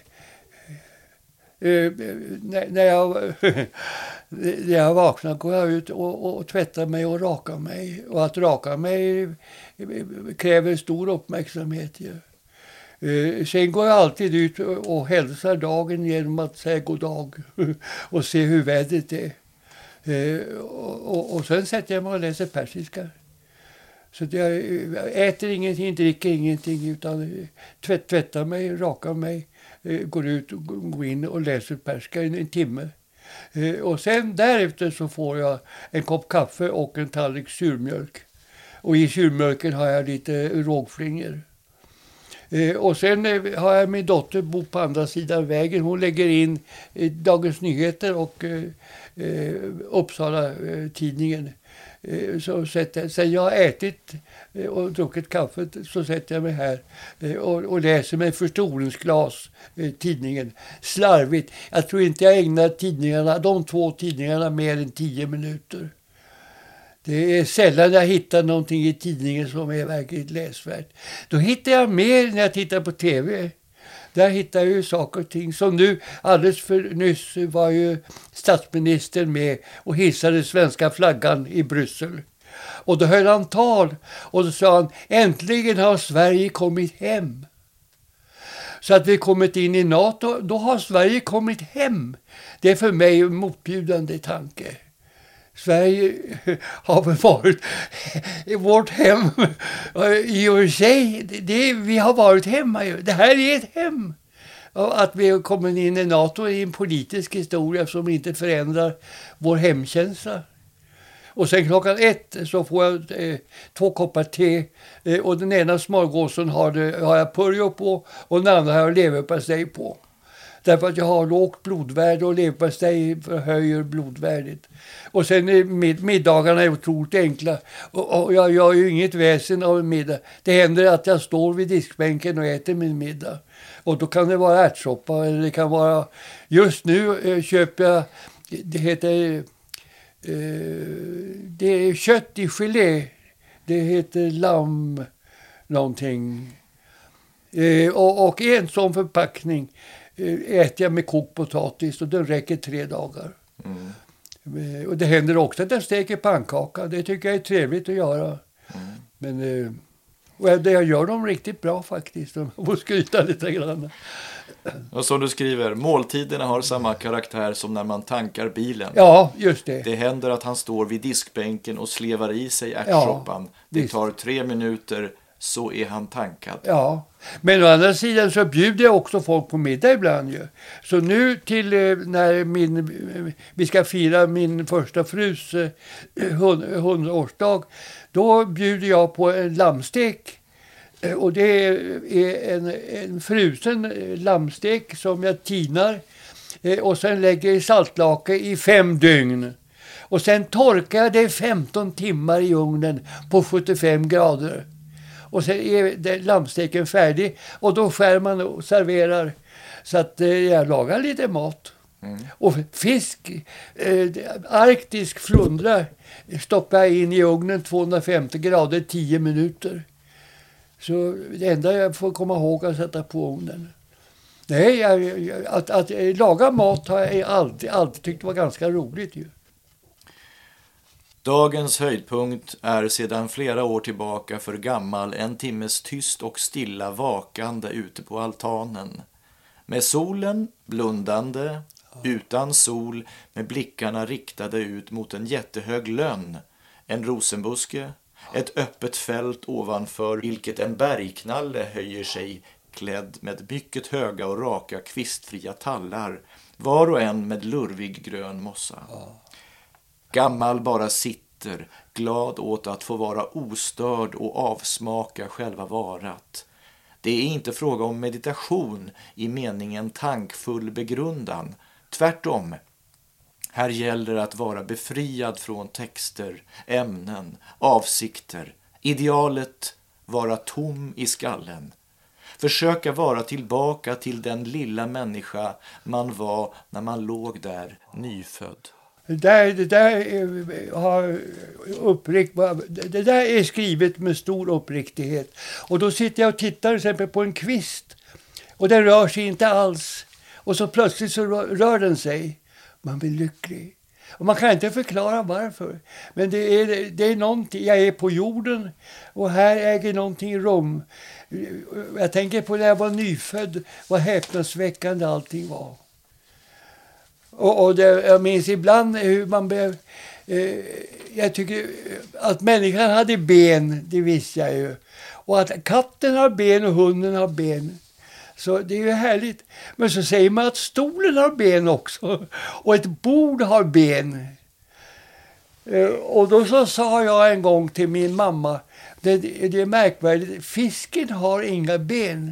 eh, när, när, jag, när jag vaknar går jag ut och, och, och tvättar mig och rakar mig. Och att raka mig kräver stor uppmärksamhet. Ja. Eh, sen går jag alltid ut och, och hälsar dagen genom att säga god dag och se hur vädret är. Eh, och, och, och sen sätter jag mig och läser persiska. Så jag äter ingenting, dricker ingenting, utan tvätt, tvättar mig, rakar mig, går ut och går in och läser perska i en timme. Och sen därefter så får jag en kopp kaffe och en tallrik surmjölk. Och i surmjölken har jag lite rågflingor. Eh, och sen eh, har jag min dotter bott på andra sidan vägen. Hon lägger in eh, Dagens Nyheter och eh, eh, Uppsala-tidningen. Eh, så sätter, sen jag har ätit eh, och druckit kaffet så sätter jag mig här eh, och, och läser med förstoringsglas eh, tidningen. Slarvigt. Jag tror inte jag ägnar tidningarna, de två tidningarna mer än tio minuter. Det är sällan jag hittar någonting i tidningen som är verkligt läsvärt. Då hittar jag mer när jag tittar på tv. Där hittar jag ju saker och ting. Som nu, alldeles för nyss var ju statsministern med och hissade svenska flaggan i Bryssel. Och då höll han tal och då sa han, äntligen har Sverige kommit hem. Så att vi kommit in i NATO, då har Sverige kommit hem. Det är för mig en motbjudande tanke. Sverige har väl varit vårt hem i och för sig. Det, vi har varit hemma. Det här är ett hem. Att vi har kommit in i NATO är en politisk historia som inte förändrar vår hemkänsla. Och sen klockan ett så får jag eh, två koppar te eh, och den ena smörgåsen har, det, har jag purjo på och den andra har jag leverpastej på. Därför att jag har lågt blodvärde och leverpastej förhöjer blodvärdet. Och sen är mid- middagarna är otroligt enkla. Och, och jag gör ju inget väsen av en middag. Det händer att jag står vid diskbänken och äter min middag. Och då kan det vara ärtsoppa eller det kan vara... Just nu eh, köper jag... Det heter... Eh, det är kött i gelé. Det heter lamm någonting. Eh, och, och en sån förpackning äter jag med kokt potatis och den räcker tre dagar. Mm. Och det händer också att jag steker pannkaka. Det tycker jag är trevligt att göra. Mm. Men och det jag gör dem riktigt bra faktiskt. Jag får skryta lite grann. Och som du skriver, måltiderna har samma karaktär som när man tankar bilen. Ja, just det. Det händer att han står vid diskbänken och slevar i sig ärtsoppan. Ja, det tar tre minuter, så är han tankad. Ja, men å andra sidan så bjuder jag också folk på middag ibland ju. Så nu till när min, vi ska fira min första frus hundraårsdag, då bjuder jag på en lammstek. Och det är en, en frusen lammstek som jag tinar och sen lägger i saltlake i fem dygn. Och sen torkar jag det femton timmar i ugnen på sjuttiofem grader. Och sen är lammsteken färdig och då skär man och serverar så att eh, jag lagar lite mat. Mm. Och fisk, eh, arktisk flundra stoppar jag in i ugnen tvåhundrafemtio grader tio minuter. Så det enda jag får komma ihåg är att sätta på ugnen. Nej, jag, jag, att, att laga mat har jag alltid, alltid tyckt var ganska roligt ju. Dagens höjdpunkt är sedan flera år tillbaka för gammal en timmes tyst och stilla vakande ute på altanen. Med solen blundande, utan sol, med blickarna riktade ut mot en jättehög lönn, en rosenbuske, ett öppet fält ovanför vilket en bergknalle höjer sig klädd med mycket höga och raka kvistfria tallar, var och en med lurvig grön mossa. Gammal bara sitter, glad åt att få vara ostörd och avsmaka själva varat. Det är inte fråga om meditation i meningen tankfull begrundan. Tvärtom, här gäller att vara befriad från texter, ämnen, avsikter. Idealet vara tom i skallen. Försöka vara tillbaka till den lilla människa man var när man låg där nyfödd. Det där, det, där är, har upprikt, det där är skrivet med stor uppriktighet. Och då sitter jag och tittar till exempel på en kvist. Och den rör sig inte alls. Och så plötsligt så rör, rör den sig. Man blir lycklig. Och man kan inte förklara varför. Men det är, det är någonting. Jag är på jorden. Och här äger någonting rum. Jag tänker på när jag var nyfödd. Vad häpnadsväckande allting var. Och, och det, jag minns ibland hur man blev... Eh, jag tycker att människan hade ben, det visste jag ju. Och att katten har ben och hunden har ben. Så det är ju härligt. Men så säger man att stolen har ben också. Och ett bord har ben. Eh, och då så sa jag en gång till min mamma, det, det är märkvärdigt, fisken har inga ben.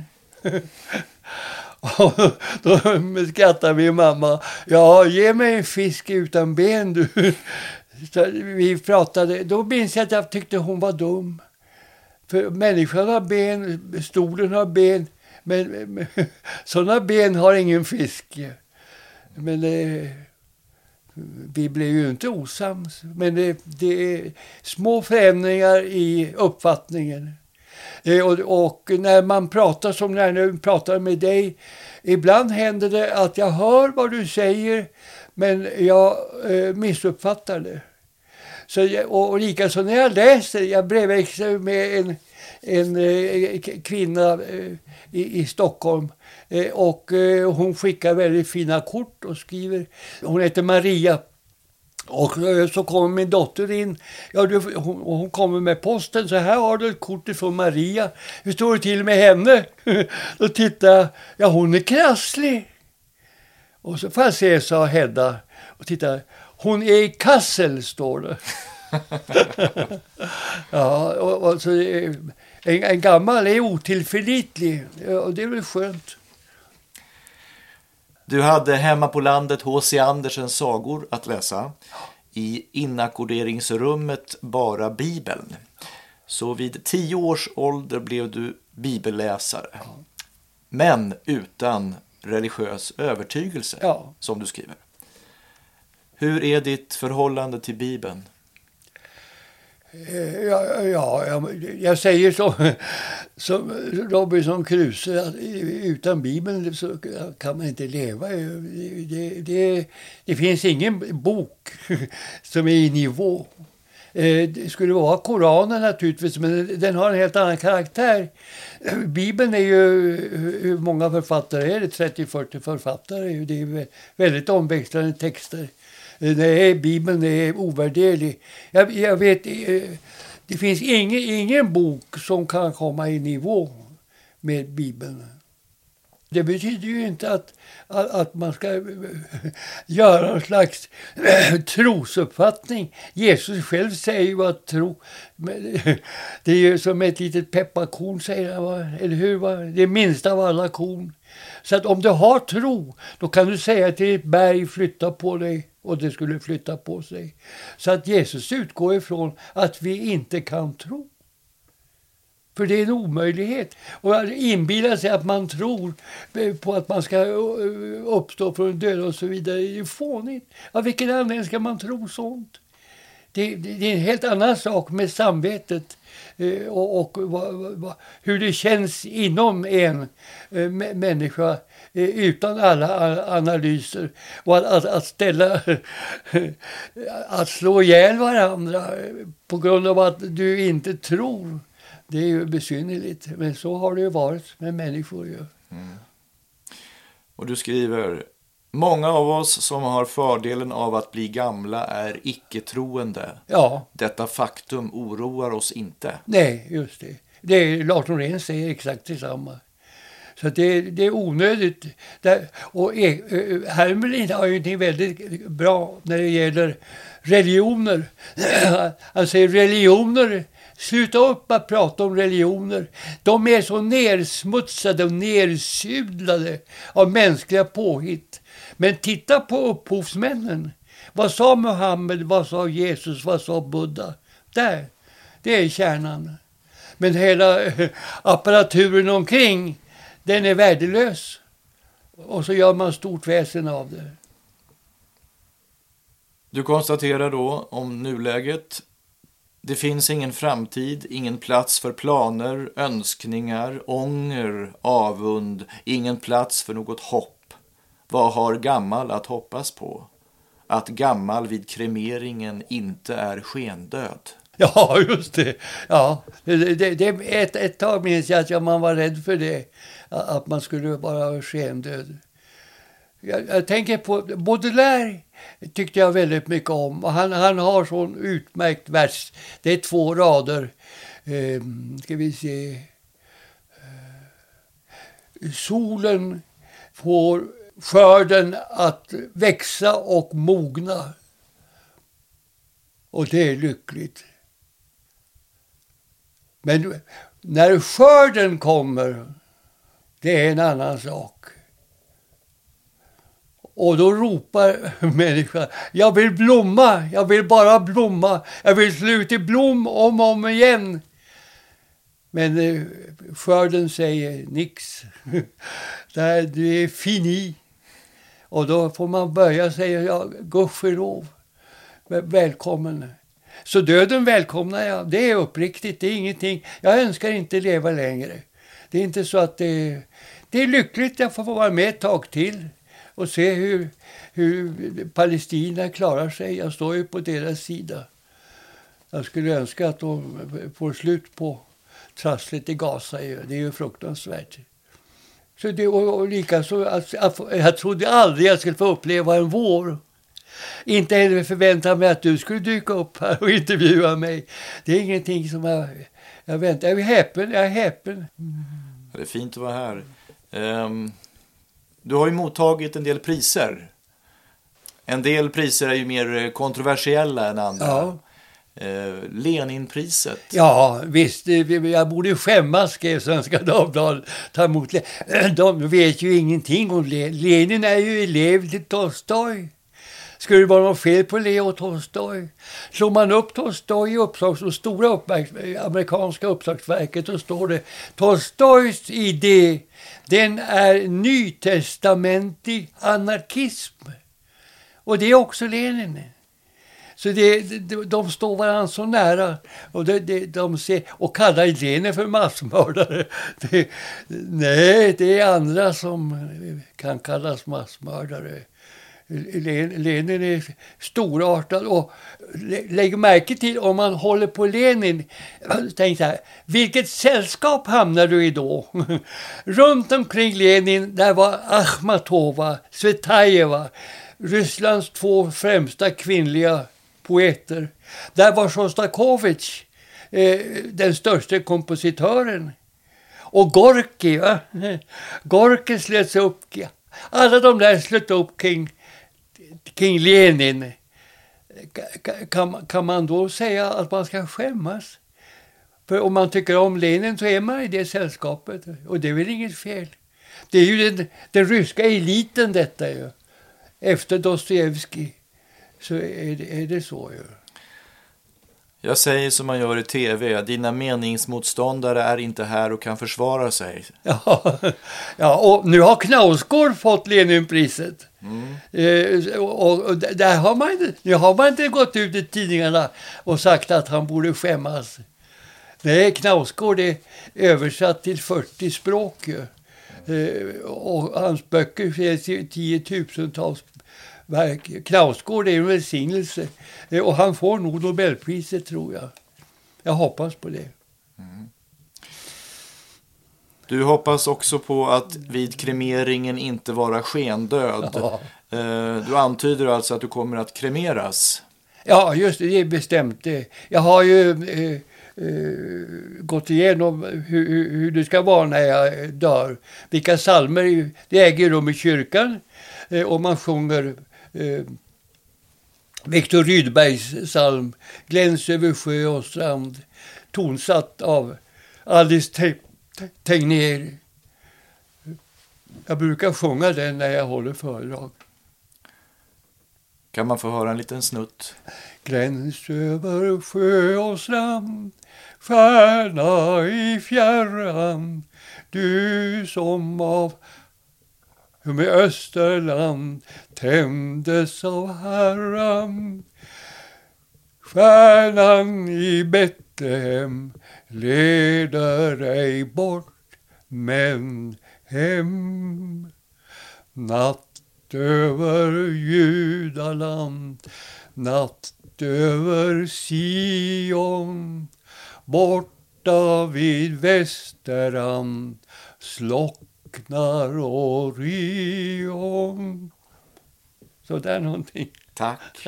Och då skrattade min mamma, ja, ge mig en fisk utan ben du. Så vi pratade, då minns jag att jag tyckte hon var dum. För människan har ben, stolen har ben, men, men sådana ben har ingen fisk. Men det, vi blev ju inte osams. Men det, det är små förändringar i uppfattningen. Och, och när man pratar som när jag nu pratar med dig, ibland händer det att jag hör vad du säger, men jag eh, missuppfattar det. Så jag, och, och likaså när jag läser, jag brevväxlar med en, en eh, kvinna eh, i, i Stockholm eh, och eh, hon skickar väldigt fina kort och skriver, hon heter Maria. Och så kommer min dotter in, ja, du, hon, hon kommer med posten, så här har du ett kort från Maria. Hur står det till med henne? Då tittar jag, ja, hon är krasslig. Och så får jag se, sa Hedda, och titta, hon är i Kassel, står det. Ja, och, och så en, en gammal är otillförlitlig, och det är väl skönt. Du hade hemma på landet H C Andersens sagor att läsa. I inackorderingsrummet bara Bibeln. Så vid tio års ålder blev du bibelläsare. Men utan religiös övertygelse, Ja. som du skriver. Hur är ditt förhållande till Bibeln? Ja, ja, jag, jag säger så, som Robinson Crusoe, att utan Bibeln så kan man inte leva. Det, det, det, det finns ingen bok som är i nivå. Det skulle vara Koranen naturligtvis, men den har en helt annan karaktär. Bibeln är ju, hur många författare är det? trettio fyrtio författare. Det är väldigt omväxlande texter. Nej, Bibeln är ovärderlig. Jag, jag vet, det finns ingen, ingen bok som kan komma i nivå med Bibeln. Det betyder ju inte att, att, att man ska göra en slags trosuppfattning. Jesus själv säger ju att tro, det är ju som ett litet pepparkorn, säger han, eller hur? Det är minsta av alla korn. Så att om du har tro, då kan du säga till ett berg, flytta på dig, och det skulle flytta på sig. Så att Jesus utgår ifrån att vi inte kan tro. För det är en omöjlighet. Och att inbilla sig att man tror på att man ska uppstå från död och så vidare, det är fånigt. Av vilken anledning ska man tro sånt? Det, det, det är en helt annan sak med samvetet eh, och, och va, va, hur det känns inom en eh, människa eh, utan alla analyser. Och att, att, att ställa, att slå ihjäl varandra på grund av att du inte tror. Det är ju besynnerligt, men så har det ju varit med människor. Ju. Mm. Och du skriver, många av oss som har fördelen av att bli gamla är icke-troende. Ja. Detta faktum oroar oss inte. Nej, just det. Det är, Lars Norén säger exakt detsamma. Så det, det är onödigt. Det, och e, Hermelin har ju något väldigt bra när det gäller religioner. Han säger religioner, sluta upp att prata om religioner. De är så nersmutsade och nersudlade av mänskliga påhitt. Men titta på upphovsmännen. Vad sa Muhammed, vad sa Jesus, vad sa Buddha? Där, det är kärnan. Men hela apparaturen omkring, den är värdelös. Och så gör man stort väsen av det. Du konstaterar då om nuläget. Det finns ingen framtid, ingen plats för planer, önskningar, ånger, avund, ingen plats för något hopp. Vad har gammal att hoppas på? Att gammal vid kremeringen inte är skendöd. Ja, just det. Ja, det, det, det, ett, ett tag minns jag att man var rädd för det. Att man skulle vara skendöd. Jag, jag tänker på Baudelaire tyckte jag väldigt mycket om. Och han, han har sån utmärkt vers. Det är två rader. Eh, ska vi se. Eh, solen får skörden att växa och mogna. Och det är lyckligt. Men när skörden kommer, det är en annan sak. Och då ropar människan, jag vill blomma, jag vill bara blomma, jag vill sluta i blom om och om igen. Men eh, skörden säger nix, det är fini. Och då får man börja säga, ja, gudskelov, välkommen. Så döden välkomnar jag, det är uppriktigt, det är ingenting, jag önskar inte leva längre. Det är inte så att det, det är lyckligt, jag får vara med ett tag till och se hur, hur Palestina klarar sig. Jag står ju på deras sida. Jag skulle önska att de får slut på trasslet i Gaza, det är ju fruktansvärt. Så det, och, och likaså, att, att, jag trodde aldrig jag skulle få uppleva en vår. Inte heller förvänta mig att du skulle dyka upp här och intervjua mig. Det är ingenting som jag, jag väntar. Jag är häpen, jag är häpen. Mm. Det är fint att vara här. Um, du har ju mottagit en del priser. En del priser är ju mer kontroversiella än andra. Ja. Uh, Leninpriset. Ja, visst. Jag borde skämmas, skrev Svenska Dagbladet. Ta emot Lenin. De vet ju ingenting om Lenin. Lenin är ju elev till Tolstoj. Skulle det vara något fel på Leo Tolstoj? Slår man upp Tolstoj i uppslags, och stora uppmärks- amerikanska uppslagsverket, och står det Tolstojs idé, den är nytestamentlig anarkism. Och det är också Lenin. Så det, de, de står varandra så nära, och, det, det, de ser, och kallar Lenin för massmördare. Det, nej, det är andra som kan kallas massmördare. Lenin är storartad, och lägg märke till, om man håller på Lenin, tänk så här, vilket sällskap hamnar du i då? Runt omkring Lenin, där var Akhmatova, Svetajeva, Rysslands två främsta kvinnliga poeter. Där var Shostakovich, eh, den största kompositören. Och Gorki, va? Gorki slöts upp, alla de där slöt upp kring kring Lenin. Kan, kan man då säga att man ska skämmas? För om man tycker om Lenin så är man i det sällskapet. Och det är väl inget fel. Det är ju den, den ryska eliten detta ju. Efter Dostojevskij så är det, är det så ju. Jag säger som man gör i tv, dina meningsmotståndare är inte här och kan försvara sig. Ja, ja, och nu har Knausgård fått Leninpriset. Mm. Eh, och, och där har man, nu har man inte gått ut i tidningarna och sagt att han borde skämmas. Nej, Knausgård är översatt till fyrtio språk. Eh, och hans böcker finns i tiotusentals verk. Knausgård är en välsignelse. Eh, och han får nog Nobelpriset, tror jag. Jag hoppas på det. Mm. Du hoppas också på att vid kremeringen inte vara skendöd. Ja. Du antyder alltså att du kommer att kremeras. Ja, just det, det är bestämt. Jag har ju eh, eh, gått igenom hur, hur det ska vara när jag dör. Vilka psalmer, det äger rum i kyrkan. Eh, och man sjunger eh, Viktor Rydbergs psalm Gläns över sjö och strand. Tonsatt av Alice Te- Tegnér. Jag brukar sjunga den när jag håller föredrag. Kan man få höra en liten snutt? Gläns över sjö och strand, stjärna i fjärran, du som av med Österland tändes av Herran. Stjärnan i Betlehem leder ej bort, men hem. Natt över Judaland, natt över Sion, borta vid Västerand slocknar Orion. Så där någonting. Tack.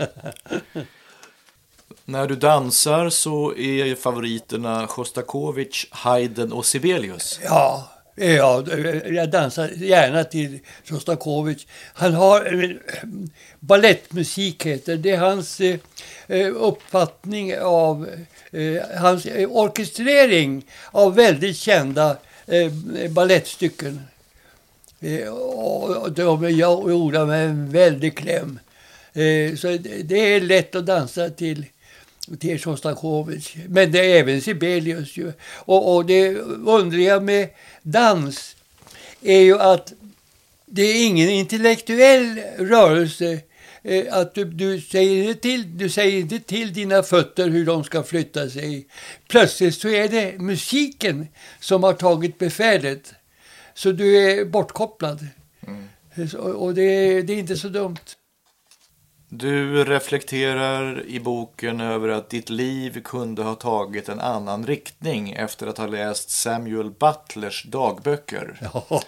När du dansar så är favoriterna Shostakovich, Haydn och Sibelius. Ja, Ja, jag dansar gärna till Sjostakovitj. Han har äh, ballettmusik heter det. Är hans äh, uppfattning av äh, hans äh, orkestrering av väldigt kända äh, ballettstycken. Äh, och de är gjorda med en väldig kläm. Äh, så det, det är lätt att dansa till till Sjostakovitj. Men det är även Sibelius ju. Och, och det underliga med dans är ju att det är ingen intellektuell rörelse. Eh, att du, du, säger inte till, du säger inte till dina fötter hur de ska flytta sig. Plötsligt så är det musiken som har tagit befälet. Så du är bortkopplad. Mm. Så, och det, det är inte så dumt. Du reflekterar i boken över att ditt liv kunde ha tagit en annan riktning efter att ha läst Samuel Butlers dagböcker. Ja,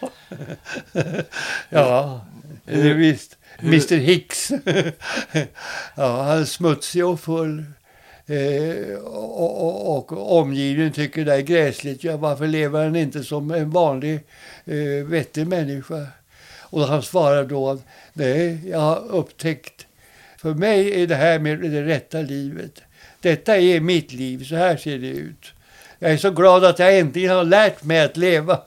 ja hur, visst. Hur? mister Hicks. Ja, han är smutsig och full. Eh, och, och, och omgivningen tycker det är gräsligt. Ja, varför lever han inte som en vanlig eh, vettig människa? Och han svarar då att nej, jag har upptäckt. För mig är det här med det rätta livet. Detta är mitt liv, så här ser det ut. Jag är så glad att jag äntligen har lärt mig att leva.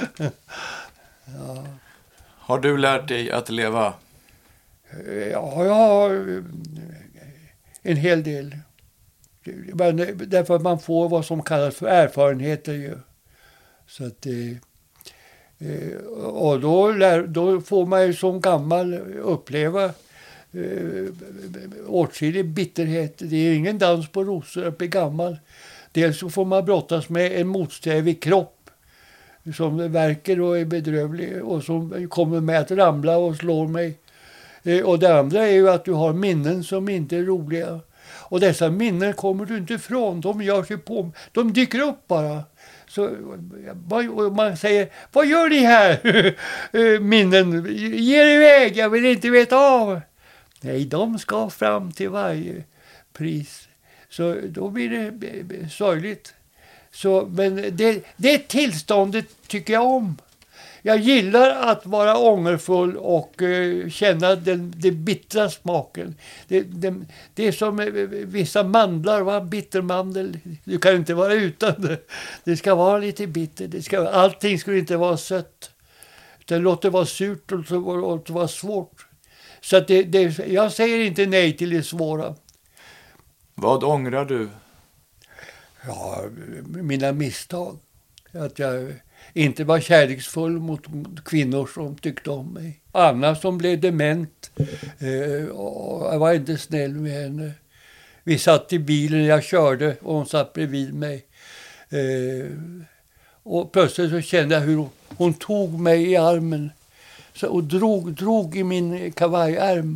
Ja. Har du lärt dig att leva? Ja, jag har en hel del. Men därför att man får vad som kallas för erfarenheter ju. Så att det... Och då, lär, då får man ju som gammal uppleva Uh, åtskillig bitterhet. Det är ingen dans på rosor att bli gammal. Dels så får man brottas med en motsträvig kropp som verkar och är bedrövlig och som kommer med att ramla och slår mig. Uh, och det andra är ju att du har minnen som inte är roliga. Och dessa minnen kommer du inte ifrån. De gör sig på. De dyker upp bara. Så man säger, vad gör ni här? uh, minnen, ge er iväg, jag vill inte veta av. Nej, de ska fram till varje pris. Så då blir det sorgligt. Så, men det, det tillståndet tycker jag om. Jag gillar att vara ångerfull och uh, känna den, den bittra smaken. Det, det, det är som uh, vissa mandlar, va? Bittermandel. Du kan inte vara utan det. Det ska vara lite bitter. Det ska, allting skulle inte vara sött. Utan låt det vara surt och, och, och vara svårt. Så att det, det, jag säger inte nej till det svåra. Vad ångrar du? Ja, mina misstag. Att jag inte var kärleksfull mot, mot kvinnor som tyckte om mig. Anna som blev dement. Eh, och jag var inte snäll med henne. Vi satt i bilen, jag körde och hon satt bredvid mig. Eh, och plötsligt så kände jag hur hon, hon tog mig i armen. Så, och drog, drog i min kavajärm.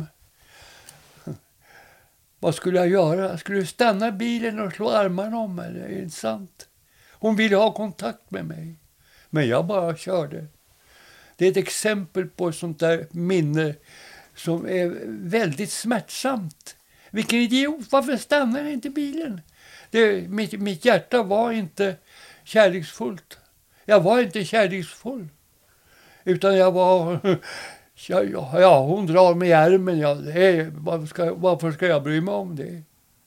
Vad skulle jag göra? Jag skulle stanna bilen och slå armarna om mig. Det är inte sant. Hon ville ha kontakt med mig. Men jag bara körde. Det är ett exempel på ett sånt där minne som är väldigt smärtsamt. Vilken idiot, varför stannar inte bilen? Det, mitt, mitt hjärta var inte kärleksfullt. Jag var inte kärleksfull. Utan jag var... Ja, ja, ja, hon drar mig i ärmen. Ja, det är, varför, ska, varför ska jag bry mig om det?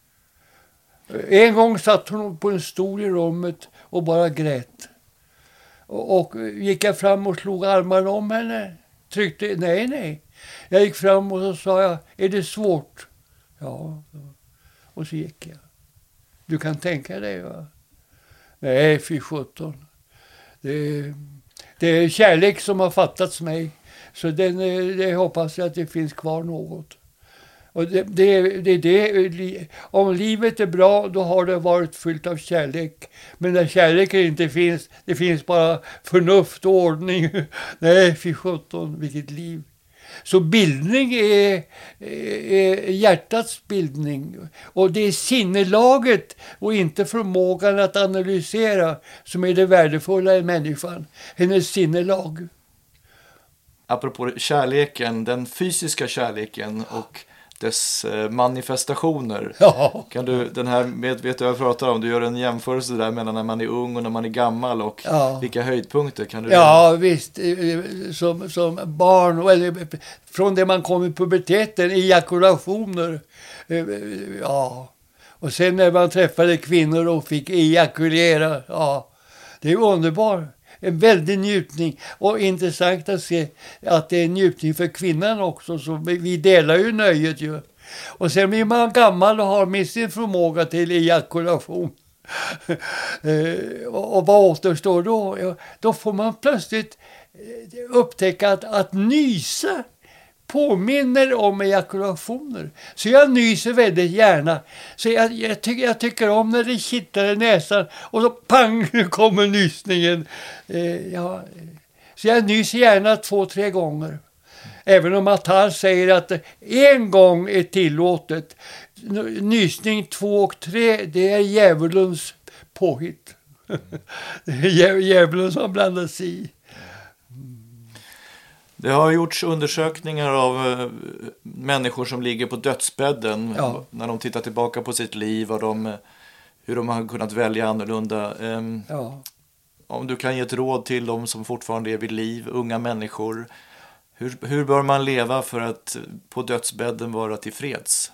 En gång satt hon på en stol i rummet och bara grät. Och, och gick jag fram och slog armarna om henne. Tryckte, nej, nej. Jag gick fram och så sa jag, är det svårt? Ja, och så gick jag. Du kan tänka dig, va? Nej, fy sjutton. Det, det är kärlek som har fattats mig. Så den, det hoppas jag att det finns kvar något. Och det, det, det, det, om livet är bra, då har det varit fyllt av kärlek. Men när kärleken inte finns, det finns bara förnuft och ordning. Nej, fy sjutton, vilket liv. Så bildning är, är hjärtats bildning. Och det är sinnelaget och inte förmågan att analysera som är det värdefulla i människan. Hennes sinnelag. Apropå kärleken, den fysiska kärleken och dess manifestationer. Ja. Kan du, den här, vet, vet du vad jag pratar om? Du gör en jämförelse där mellan när man är ung och när man är gammal och ja. vilka höjdpunkter kan du? Ja, visst. Som, som barn, eller från det man kommer i puberteten, ejakulationer. Ja. Och sen när man träffade kvinnor och fick ejakulera, ja. Det är underbart. En väldig njutning. Och intressant att se att det är en njutning för kvinnan också. Så vi delar ju nöjet ju. Och sen blir man gammal och har med sin förmåga till ejakulation. Och vad återstår då? Då får man plötsligt upptäcka att, att nysa påminner om ejakulationer. Så jag nyser väldigt gärna. Så jag, jag, tycker, jag tycker om när det kittlar i näsan och så pang kommer nysningen. Eh, ja. Så jag nyser gärna två, tre gånger. Även om Attar säger att en gång är tillåtet. Nysning två och tre, det är djävulens påhitt. Det är djävulen som blandas i. Det har gjorts undersökningar av uh, människor som ligger på dödsbädden. Ja. När de tittar tillbaka på sitt liv och de, hur de har kunnat välja annorlunda. Um, ja. Om du kan ge ett råd till dem som fortfarande är vid liv, unga människor. Hur, hur bör man leva för att på dödsbädden vara tillfreds?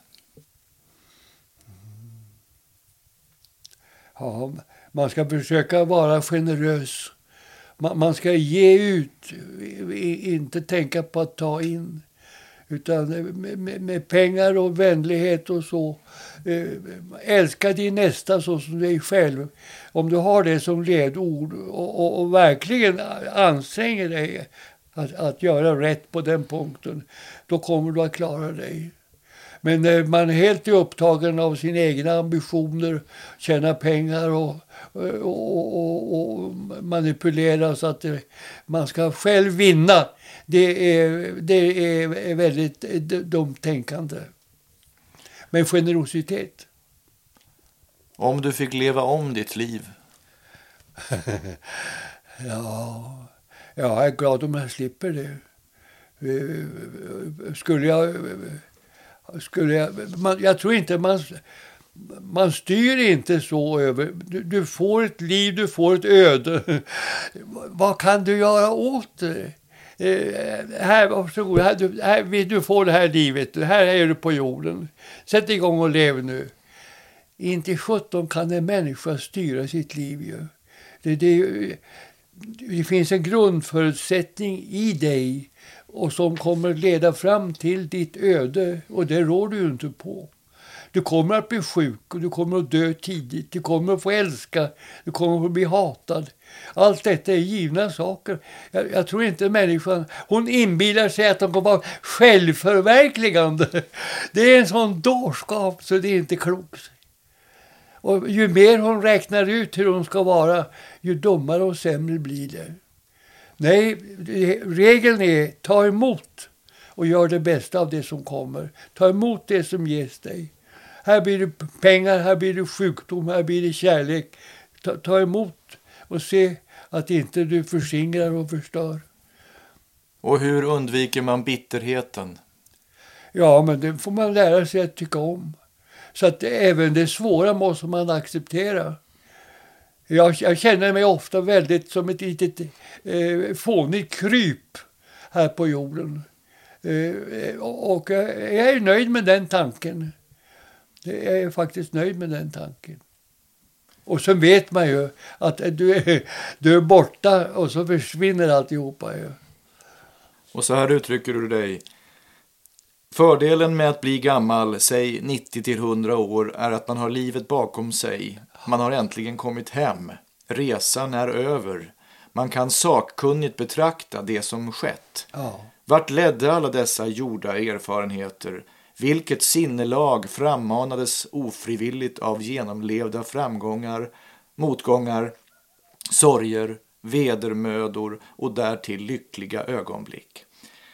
Ja, man ska försöka vara generös. Man ska ge ut, inte tänka på att ta in. Utan med, med, med pengar och vänlighet och så. Älska din nästa så som dig själv. Om du har det som ledord och, och, och verkligen anstränger dig att, att göra rätt på den punkten. Då kommer du att klara dig. Men när man är helt upptagen av sina egna ambitioner, tjäna pengar och, och, och, och manipulera så att man ska själv vinna, det är, det är väldigt dumt tänkande. Men generositet. Om du fick leva om ditt liv? ja, jag är glad om jag slipper det. Skulle jag... Skulle jag, man, jag tror inte man, man styr inte så över. Du, du får ett liv, du får ett öde. Vad kan du göra åt det? Eh, här, varsågod, här, du, här, du får det här livet. Här är du på jorden. Sätt igång och lev nu. Inte sjutton kan en människa styra sitt liv. Ju. Det, det, det finns en grundförutsättning i dig och som kommer leda fram till ditt öde, och det rår du inte på. Du kommer att bli sjuk och du kommer att dö tidigt. Du kommer att få älska, du kommer att bli hatad. Allt detta är givna saker. Jag, jag tror inte människan, hon inbillar sig att de kommer vara självförverkligande. Det är en sån dårskap så det är inte klokt. Och ju mer hon räknar ut hur hon ska vara, ju dummare och sämre blir det. Nej, regeln är ta emot och gör det bästa av det som kommer. Ta emot det som ges dig. Här blir det pengar, här blir det sjukdom, här blir det kärlek. Ta, ta emot och se att inte du förskingrar och förstör. Och hur undviker man bitterheten? Ja, men det får man lära sig att tycka om. Så att även det svåra måste man acceptera. Jag, jag känner mig ofta väldigt som ett litet eh, fånigt kryp här på jorden. Eh, och jag är nöjd med den tanken. Jag är faktiskt nöjd med den tanken. Och så vet man ju att du är, du är borta och så försvinner alltihopa ju. Och så här uttrycker du dig. Fördelen med att bli gammal, säg nittio till hundra år, är att man har livet bakom sig. Man har äntligen kommit hem. Resan är över. Man kan sakkunnigt betrakta det som skett. Ja. Vart ledde alla dessa gjorda erfarenheter? Vilket sinnelag frammanades ofrivilligt av genomlevda framgångar, motgångar, sorger, vedermödor och därtill lyckliga ögonblick?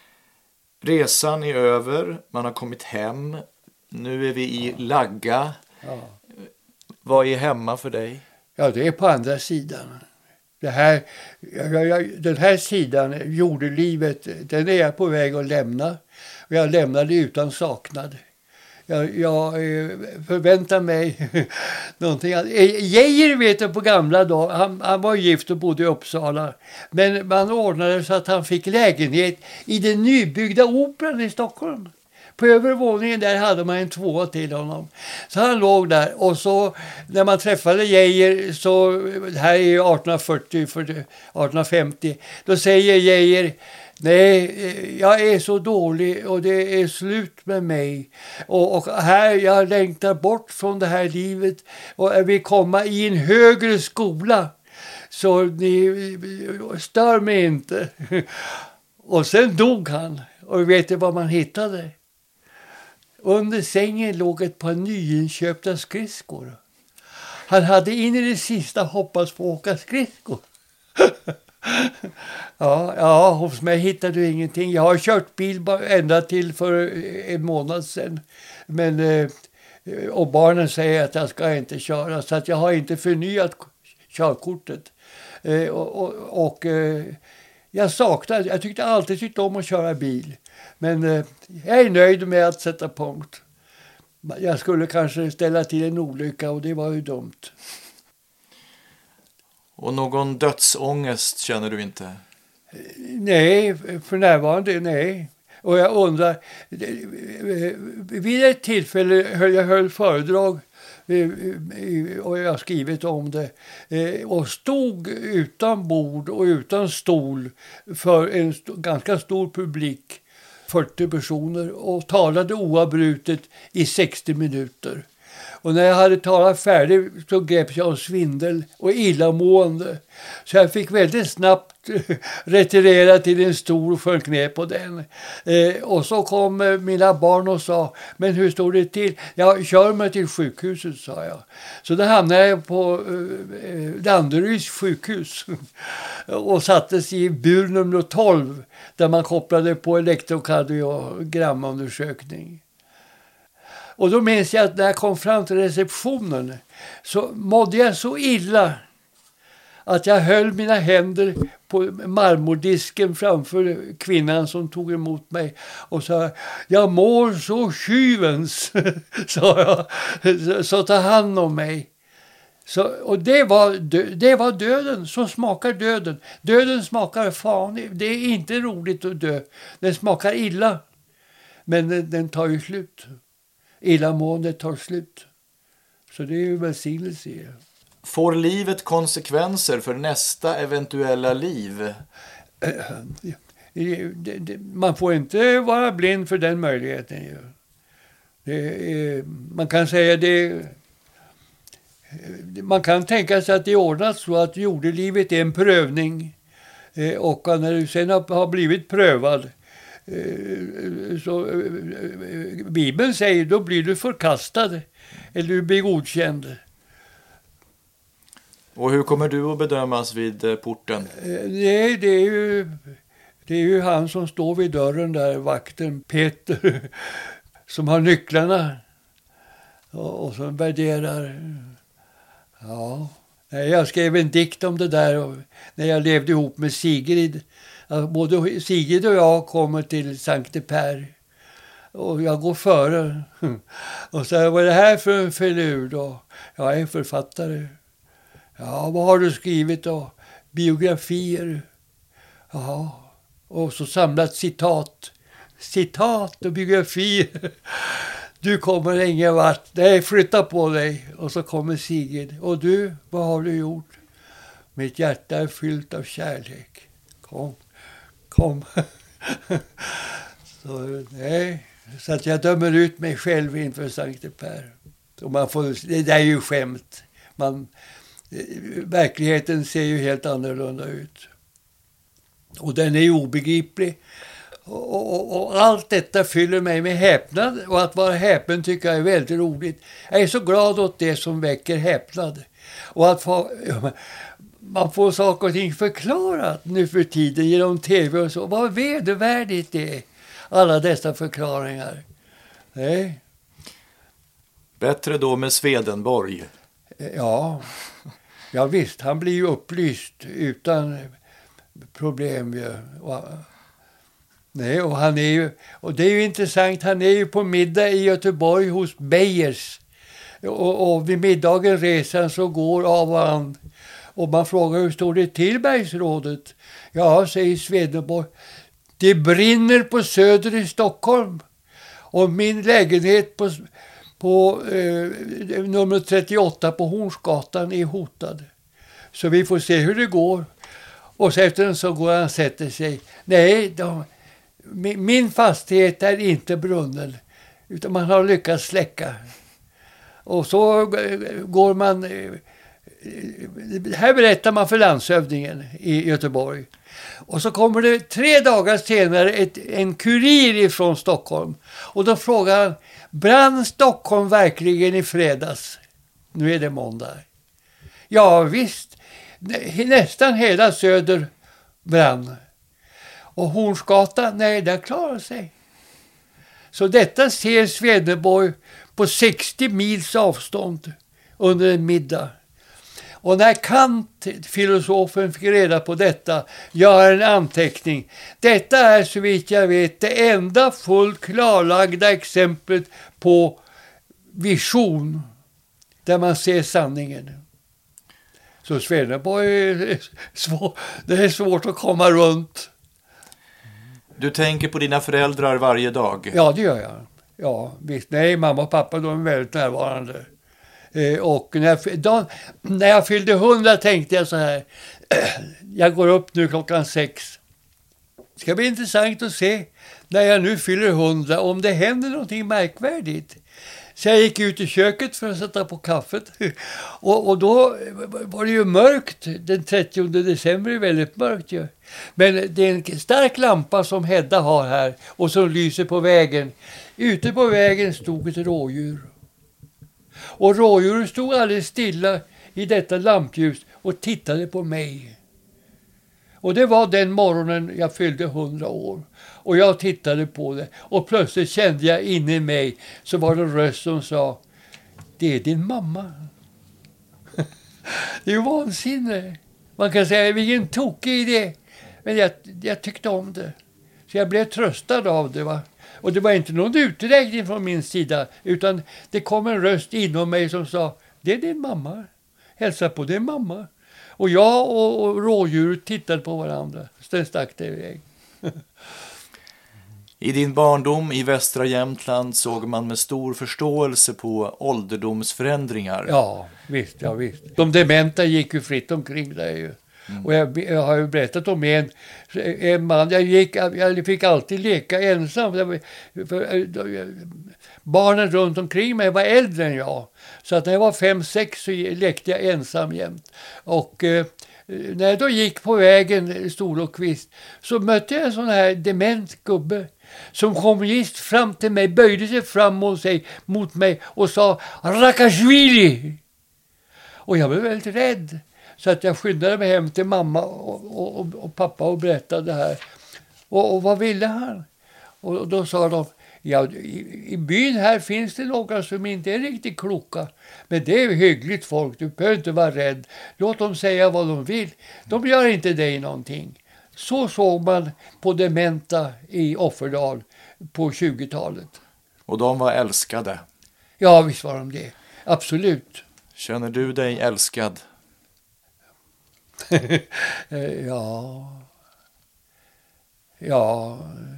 Resan är över, man har kommit hem. Nu är vi i Lagga. Ja. Vad är hemma för dig? Ja, det är på andra sidan. Det här, jag, jag, den här sidan, jordelivet, den är jag på väg att lämna. Och jag lämnar det utan saknad. jag, jag eh, förväntar mig någonting. Geijer vet du på gamla dagar, han, han var gift och bodde i Uppsala. Men man ordnade så att han fick lägenhet i den nybyggda operan i Stockholm. På övervåningen där hade man en tvåa till honom. Så han låg där och så när man träffade Geijer så, här är arton fyrtio, arton femtio, då säger Geijer: nej, jag är så dålig och det är slut med mig. Och, och här, jag längtar bort från det här livet och jag vill komma i en högre skola. Så ni stör mig inte. Och sen dog han. Och vet du vad man hittade? Under sängen låg ett par nyinköpta skridskor. Han hade in i det sista hoppats på att åka skridskor. ja, ja, hos mig hittade du ingenting. Jag har kört bil ända till för en månad sedan. Men, eh, och barnen säger att jag ska inte köra. Så att jag har inte förnyat körkortet. Eh, och och, och eh, jag saknade, jag tyckte alltid tyckte om att köra bil. Men eh, jag är nöjd med att sätta punkt. Jag skulle kanske ställa till en olycka och det var ju dumt. Och någon dödsångest känner du inte? Nej, för närvarande nej. Och jag undrar, vid ett tillfälle höll jag höll föredrag och jag har skrivit om det och stod utan bord och utan stol för en ganska stor publik, fyrtio personer, och talade oavbrutet i sextio minuter. Och när jag hade talat färdigt så greps jag av svindel och illamående. Så jag fick väldigt snabbt retirera till en stol och föll knä på den. Eh, och så kom eh, mina barn och sa: men hur står det till? Jag kör mig till sjukhuset, sa jag. Så då hamnade jag på eh, Danderyds sjukhus och sattes i bur nummer tolv där man kopplade på elektrokardiogramundersökning. Och då minns jag att när jag kom fram till receptionen så mådde jag så illa att jag höll mina händer på marmordisken framför kvinnan som tog emot mig och sa: jag mår så tjuvens, sa jag, så, så ta hand om mig. Så, och det var, det var döden, så smakar döden. Döden smakar fan, det är inte roligt att dö. Den smakar illa, men den, den tar ju slut. Illamåendet tar slut. Så det är ju välsignelse. Får livet konsekvenser för nästa eventuella liv? Man får inte vara blind för den möjligheten. Det är, man kan säga det. Man kan tänka sig att det är ordnat så att jordelivet är en prövning. Och när du sen har blivit prövad, så Bibeln säger då blir du förkastad eller du blir godkänd. Och hur kommer du att bedömas vid porten? Nej, det är ju det är ju han som står vid dörren där, vakten Peter, som har nycklarna och, och som värderar. Ja, jag skrev en dikt om det där och när jag levde ihop med Sigrid. Både Sigrid och jag kommer till Sankte Per. Och jag går före. Och så vad är det här för en filur då? Jag är författare. Ja, vad har du skrivit då? Biografier. Ja, och så samlat citat. Citat och biografier. Du kommer ingen vart. Nej, flytta på dig. Och så kommer Sigrid. Och du, vad har du gjort? Mitt hjärta är fyllt av kärlek. Kom. Kom. Så, nej. Så att jag dömer ut mig själv inför Sankte Per. Och man får, det där är ju skämt. Man, verkligheten ser ju helt annorlunda ut. Och den är ju obegriplig. Och, och, och allt detta fyller mig med häpnad. Och att vara häpen tycker jag är väldigt roligt. Jag är så glad åt det som väcker häpnad. Och att få... Man får saker och ting förklarat nu för tiden genom tv och så. Vad vedervärdigt det är. Alla dessa förklaringar. Nej. Bättre då med Swedenborg. Ja. Ja visst, han blir ju upplyst utan problem. Nej, och han är ju, och det är ju intressant, han är ju på middag i Göteborg hos Beijers. Och, och vid middagen resan så går av varandra. Och man frågar hur står det till Bergsrådet? Ja, säger Swedenborg. Det brinner på Söder i Stockholm. Och min lägenhet på, på eh, nummer trettioåtta på Hornsgatan är hotad. Så vi får se hur det går. Och så efter en så går han och sätter sig. Nej, de, min, min fastighet är inte brunnen. Utan man har lyckats släcka. Och så går man... Här berättar man för landshövdingen i Göteborg. Och så kommer det tre dagar senare ett, en kurir ifrån Stockholm. Och då frågar han, brann Stockholm verkligen i fredags? Nu är det måndag. Ja visst, nästan hela Söder brann. Och Hornsgatan, nej, där klarar sig. Så detta ser Swedenborg på sextio mils avstånd under en middag. Och när Kant, filosofen, fick reda på detta, gör en anteckning. Detta är så vitt jag vet det enda fullt klarlagda exemplet på vision där man ser sanningen. Så Swedenborg är svår, det är svårt att komma runt. Du tänker på dina föräldrar varje dag? Ja, det gör jag. Ja, visst. Nej, mamma och pappa, de är väldigt närvarande. Eh, och när jag, då, när jag fyllde hundra tänkte jag så här. Jag går upp nu klockan sex. Det ska bli intressant att se när jag nu fyller hundra om det händer någonting märkvärdigt. Så jag gick ut i köket för att sätta på kaffet. Och, och då var det ju mörkt. Den trettionde december är väldigt mörkt ju. Men det är en stark lampa som Hedda har här. Och som lyser på vägen. Ute på vägen stod ett rådjur. Och rådjuret stod alldeles stilla i detta lampljus och tittade på mig. Och det var den morgonen jag fyllde hundra år. Och jag tittade på det. Och plötsligt kände jag inne i mig så var det en röst som sa, det är din mamma. Det är ju vansinne. Man kan säga, vilken tokig idé. Men jag, jag tyckte om det. Så jag blev tröstad av det, va. Och det var inte någon uträkning från min sida. Utan det kom en röst inom mig som sa, det är din mamma. Hälsa på din mamma. Och jag och, och rådjuret tittade på varandra. Sen stack det iväg. I din barndom i västra Jämtland såg man med stor förståelse på ålderdomsförändringar. Ja, visst, ja visst. De dementa gick ju fritt omkring där ju. Mm. Och jag, jag har ju berättat om en, en man, jag, gick, jag fick alltid leka ensam. För, för, barnen runt omkring mig var äldre än jag. Så att när jag var fem, sex så lekte jag ensam jämt. Och eh, när jag då gick på vägen, Stol och Kvist, så mötte jag en sån här dement gubbe som kom just fram till mig, böjde sig fram mot, sig, mot mig och sa Rakashvili. Och jag blev väldigt rädd. Så att jag skyndade mig hem till mamma och, och, och pappa och berättade det här. Och, och vad ville han? Och då sa de, ja, i, i byn här finns det några som inte är riktigt kloka. Men det är hyggligt folk, du behöver inte vara rädd. Låt dem säga vad de vill. De gör inte dig någonting. Så såg man på dementa i Offerdal på tjugotalet. Och de var älskade? Ja, visst var de det. Absolut. Känner du dig älskad? ja. Ja.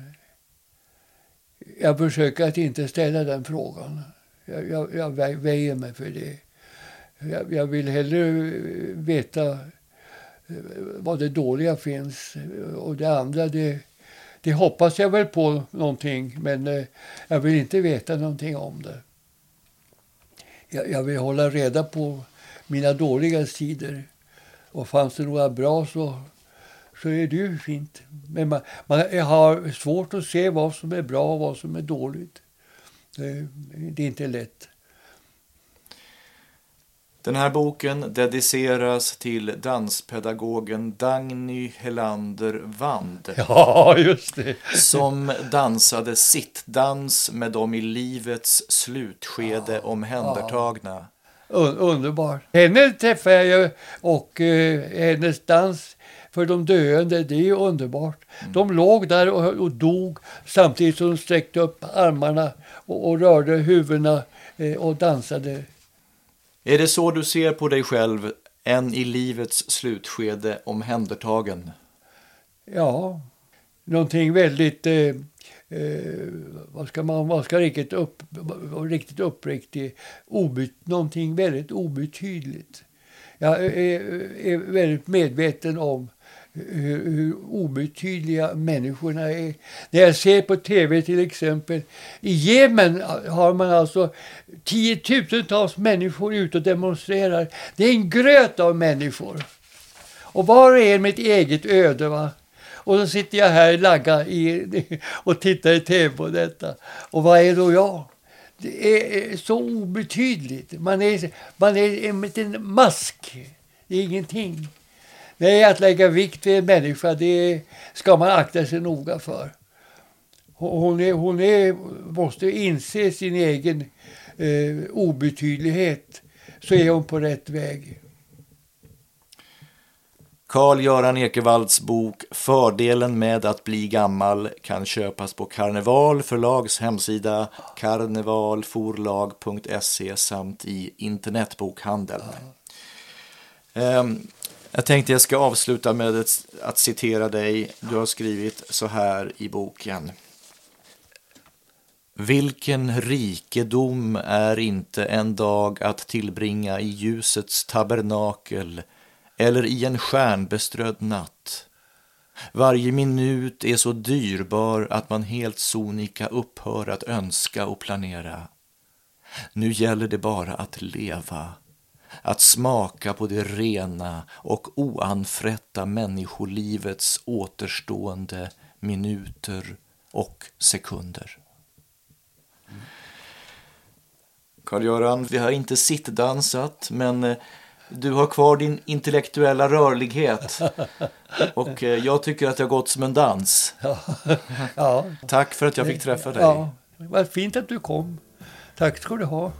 Jag försöker att inte ställa den frågan. Jag, jag, jag väjer mig för det. Jag, jag vill hellre veta vad det dåliga finns. Och det andra, det, det hoppas jag väl på någonting. Men jag vill inte veta någonting om det. Jag, jag vill hålla reda på mina dåliga sidor. Och fanns det några bra så, så är det ju fint. Men man, man har svårt att se vad som är bra och vad som är dåligt. Det, det är inte lätt. Den här boken dediceras till danspedagogen Dagny Helander Wand. Ja, just det. Som dansade sittdans med dem i livets slutskede ja, omhändertagna. Ja. Un- underbar. Henne träffade jag ju och eh, hennes dans för de döende, det är ju underbart. Mm. De låg där och, och dog samtidigt som de sträckte upp armarna och, och rörde huvudena eh, och dansade. Är det så du ser på dig själv, en i livets slutskede omhändertagen? Ja, någonting väldigt, eh, eh, vad ska man, vad ska riktigt, upp, riktigt uppriktigt, obyt, någonting väldigt obetydligt. Jag är, är väldigt medveten om hur, hur obetydliga människorna är. När jag ser på tv till exempel, i Jemen har man alltså tiotusentals människor ute och demonstrerar. Det är en gröt av människor. Och var och en med ett eget öde, va? Och så sitter jag här lagga i, och tittar i tv på detta. Och vad är då jag? Det är så obetydligt. Man är, man är en liten mask. Det är ingenting. Nej, att lägga vikt vid en människa, det ska man akta sig noga för. Hon, är, hon är, måste inse sin egen eh, obetydlighet. Så är hon på rätt väg. Carl-Göran Ekevalds bok Fördelen med att bli gammal kan köpas på Karneval förlags hemsida karnevalforlag punkt se samt i internetbokhandeln. Ja. Um, jag tänkte jag ska avsluta med ett, att citera dig. Du har skrivit så här i boken. Vilken rikedom är inte en dag att tillbringa i ljusets tabernakel eller i en stjärnbeströdd natt. Varje minut är så dyrbar att man helt sonika upphör att önska och planera. Nu gäller det bara att leva, att smaka på det rena och oanfrätta människolivets återstående minuter och sekunder. Carl-Göran, vi har inte sittdansat, men du har kvar din intellektuella rörlighet och jag tycker att det har gått som en dans. Ja. Ja. Tack för att jag fick träffa dig. Ja, vad fint att du kom. Tack ska du ha.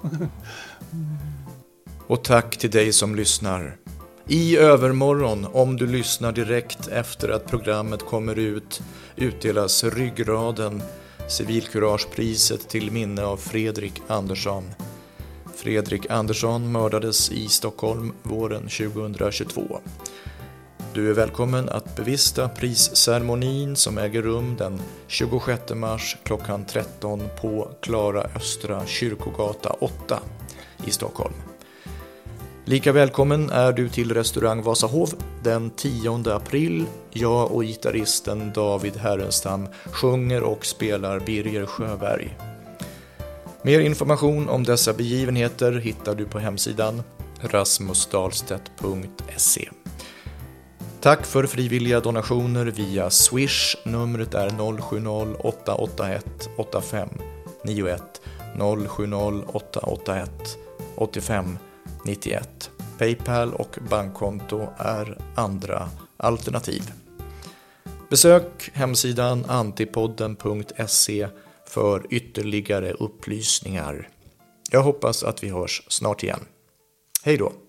Och tack till dig som lyssnar. I övermorgon, om du lyssnar direkt efter att programmet kommer ut, utdelas Ryggraden, civilkuragepriset till minne av Fredrik Andersson. Fredrik Andersson mördades i Stockholm våren tjugohundratjugotvå. Du är välkommen att bevista prisceremonin som äger rum den tjugosjätte mars klockan tretton på Klara Östra Kyrkogata åtta i Stockholm. Lika välkommen är du till restaurang Vasahov den tionde april. Jag och gitarristen David Härenstam sjunger och spelar Birger Sjöberg. Mer information om dessa begivenheter hittar du på hemsidan rasmusdahlstedt punkt se. Tack för frivilliga donationer via Swish. Numret är noll sju noll åtta åtta ett åtta fem nio ett noll sju noll åtta åtta ett åtta fem nio ett. Paypal och bankkonto är andra alternativ. Besök hemsidan antipodden punkt se för ytterligare upplysningar. Jag hoppas att vi hörs snart igen. Hej då!